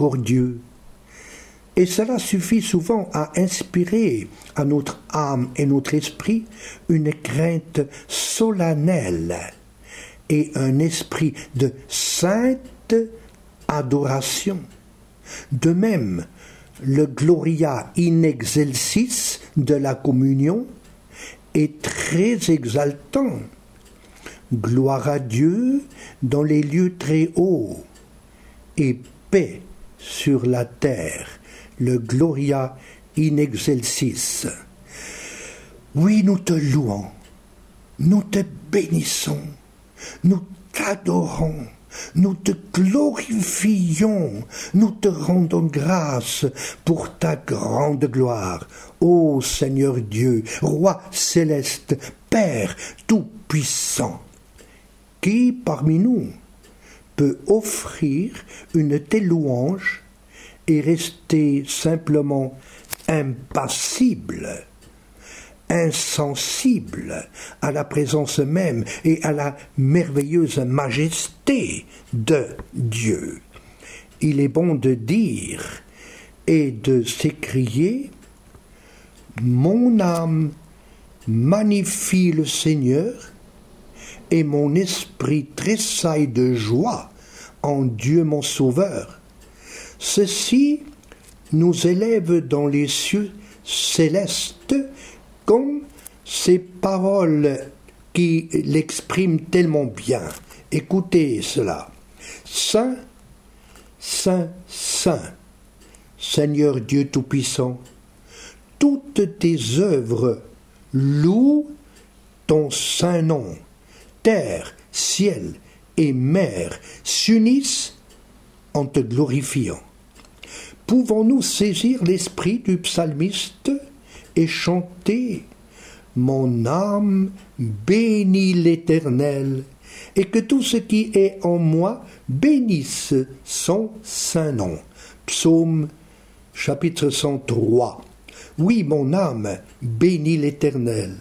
Et cela suffit souvent à inspirer à notre âme et notre esprit une crainte solennelle et un esprit de sainte adoration. De même, le Gloria in excelsis de la communion est très exaltant. Gloire à Dieu dans les lieux très hauts et paix sur la terre. Le Gloria in excelsis. Oui, nous te louons, nous te bénissons, nous t'adorons, nous te glorifions, nous te rendons grâce pour ta grande gloire. Ô Seigneur Dieu, Roi céleste, Père tout-puissant, qui parmi nous peut offrir une telle louange et rester simplement impassible, insensible à la présence même et à la merveilleuse majesté de Dieu. Il est bon de dire et de s'écrier « Mon âme magnifie le Seigneur et mon esprit tressaille de joie en Dieu mon Sauveur. Ceci nous élève dans les cieux célestes comme ces paroles qui l'expriment tellement bien. Écoutez cela. Saint, Saint, Saint, Seigneur Dieu Tout-Puissant, toutes tes œuvres louent ton saint nom. Terre, ciel et mer s'unissent en te glorifiant. Pouvons-nous saisir l'esprit du psalmiste et chanter « Mon âme bénit l'Éternel, et que tout ce qui est en moi bénisse son saint nom ». Psaume chapitre 103. Oui, mon âme bénit l'Éternel,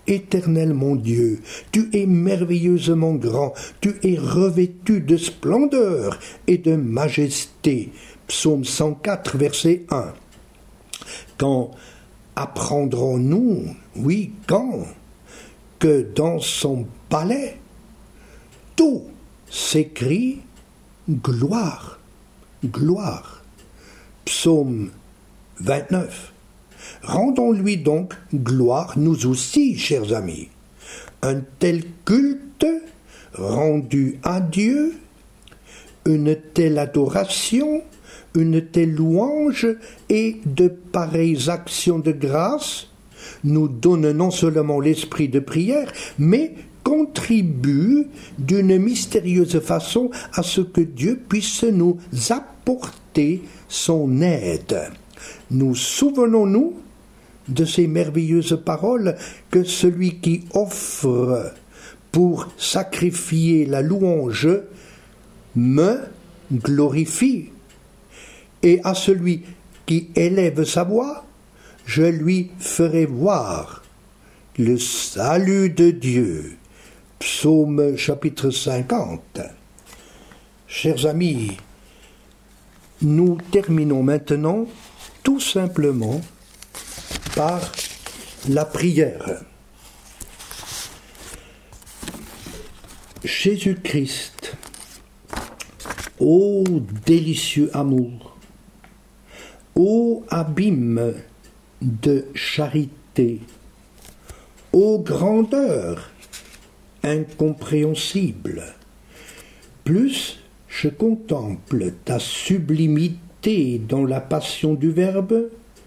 Éternel mon Dieu, tu es merveilleusement grand, tu es revêtu de splendeur et de majesté. Psaume 104, verset 1. Quand apprendrons-nous, oui, quand, que dans son palais, tout s'écrit gloire, gloire. Psaume 29. Rendons-lui donc gloire, nous aussi, chers amis. Un tel culte rendu à Dieu, une telle adoration, une telle louange et de pareilles actions de grâce nous donnent non seulement l'esprit de prière, mais contribuent d'une mystérieuse façon à ce que Dieu puisse nous apporter son aide. Nous souvenons-nous de ces merveilleuses paroles que celui qui offre pour sacrifier la louange me glorifie, et à celui qui élève sa voix, je lui ferai voir le salut de Dieu. Psaume chapitre 50. Chers amis, nous terminons maintenant tout simplement par la prière. Jésus-Christ, ô délicieux amour, ô abîme de charité, ô grandeur incompréhensible, plus je contemple ta sublimité dans la passion du Verbe,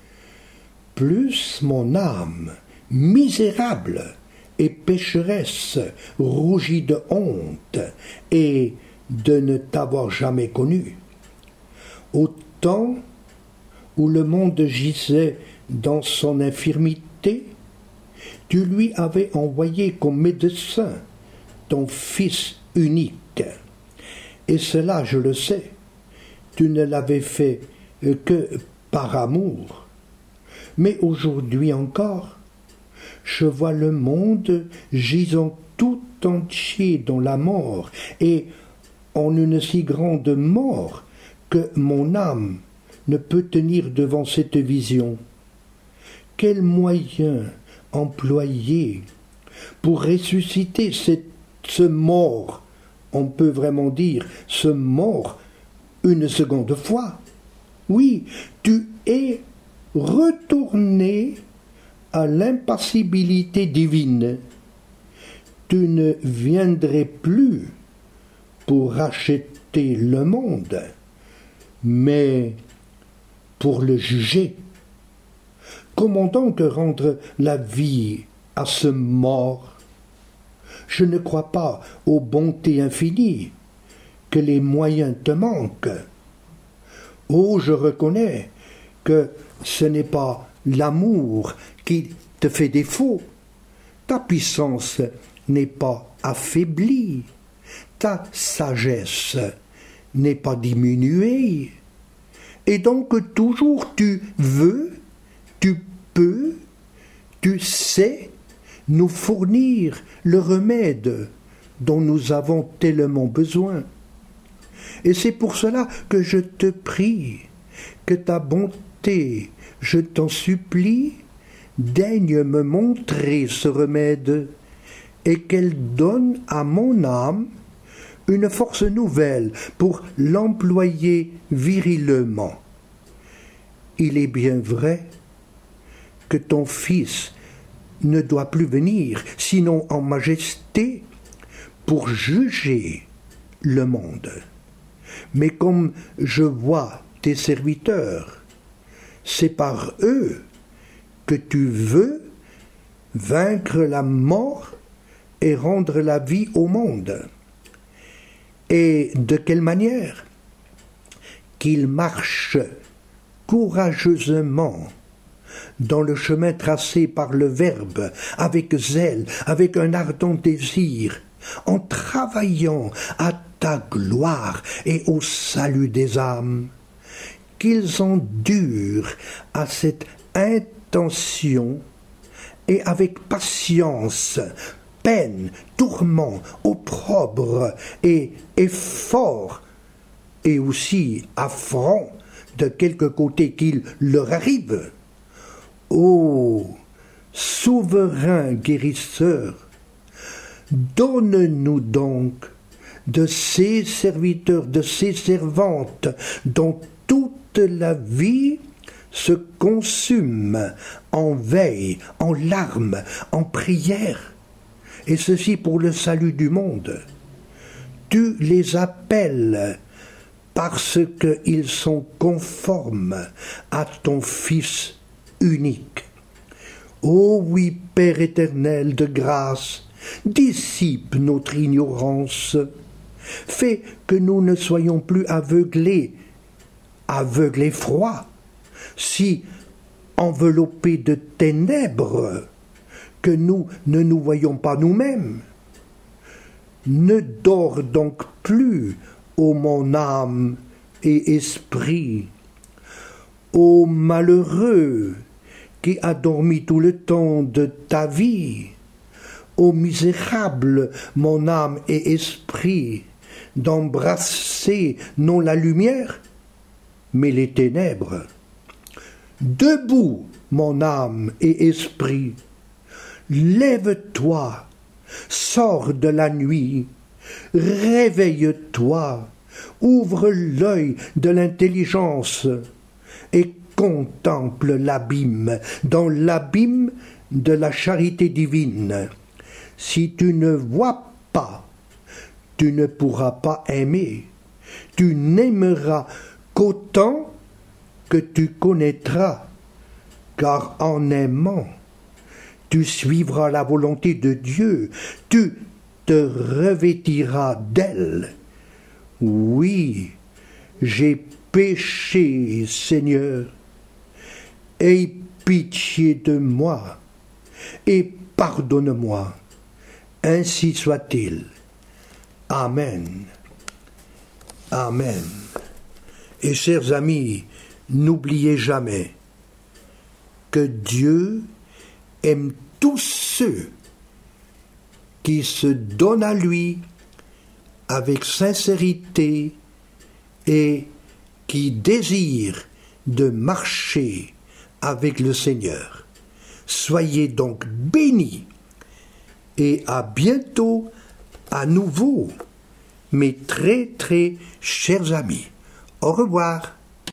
plus mon âme, misérable et pécheresse, rougit de honte et de ne t'avoir jamais connu. Au temps où le monde gisait dans son infirmité, tu lui avais envoyé comme médecin ton Fils unique. Et cela, je le sais, tu ne l'avais fait que par amour. Mais aujourd'hui encore, je vois le monde gisant tout entier dans la mort, et en une si grande mort que mon âme ne peut tenir devant cette vision. Quel moyen employer pour ressusciter ce mort, on peut vraiment dire, ce mort une seconde fois? Oui, tu es retourné à l'impassibilité divine. Tu ne viendrais plus pour racheter le monde, mais pour le juger. Comment donc rendre la vie à ce mort? Je ne crois pas aux bontés infinies, que les moyens te manquent. Oh, je reconnais que ce n'est pas l'amour qui te fait défaut. Ta puissance n'est pas affaiblie. Ta sagesse n'est pas diminuée. Et donc toujours tu veux, tu peux, tu sais nous fournir le remède dont nous avons tellement besoin. Et c'est pour cela que je te prie, que ta bonté, je t'en supplie, daigne me montrer ce remède, et qu'elle donne à mon âme une force nouvelle pour l'employer virilement. Il est bien vrai que ton Fils ne doit plus venir, sinon en majesté, pour juger le monde. Mais comme je vois tes serviteurs, c'est par eux que tu veux vaincre la mort et rendre la vie au monde. Et de quelle manière? Qu'ils marchent courageusement dans le chemin tracé par le Verbe, avec zèle, avec un ardent désir, en travaillant à ta gloire et au salut des âmes, qu'ils endurent à cette intention et avec patience, peine, tourment, opprobre et effort, et aussi affront de quelque côté qu'il leur arrive. Ô souverain guérisseur, donne-nous donc de ces serviteurs, de ces servantes, dont toute la vie se consume en veille, en larmes, en prière, et ceci pour le salut du monde. Tu les appelles parce qu'ils sont conformes à ton Fils unique. Ô oui, Père éternel de grâce, dissipe notre ignorance. Fais que nous ne soyons plus aveugles et froids, si enveloppés de ténèbres, que nous ne nous voyons pas nous-mêmes. Ne dors donc plus, ô mon âme et esprit, ô malheureux qui a dormi tout le temps de ta vie, ô misérable, mon âme et esprit, d'embrasser non la lumière, mais les ténèbres. Debout, mon âme et esprit, lève-toi, sors de la nuit, réveille-toi, ouvre l'œil de l'intelligence et contemple l'abîme, dans l'abîme de la charité divine. Si tu ne vois pas, tu ne pourras pas aimer. Tu n'aimeras qu'autant que tu connaîtras, car en aimant, tu suivras la volonté de Dieu, tu te revêtiras d'elle. Oui, j'ai péché, Seigneur. Aie pitié de moi et pardonne-moi. Ainsi soit-il. Amen. Amen. Et chers amis, n'oubliez jamais que Dieu aime tous ceux qui se donnent à lui avec sincérité et qui désirent de marcher avec le Seigneur. Soyez donc bénis et à bientôt à nouveau, mes très très chers amis. Au revoir.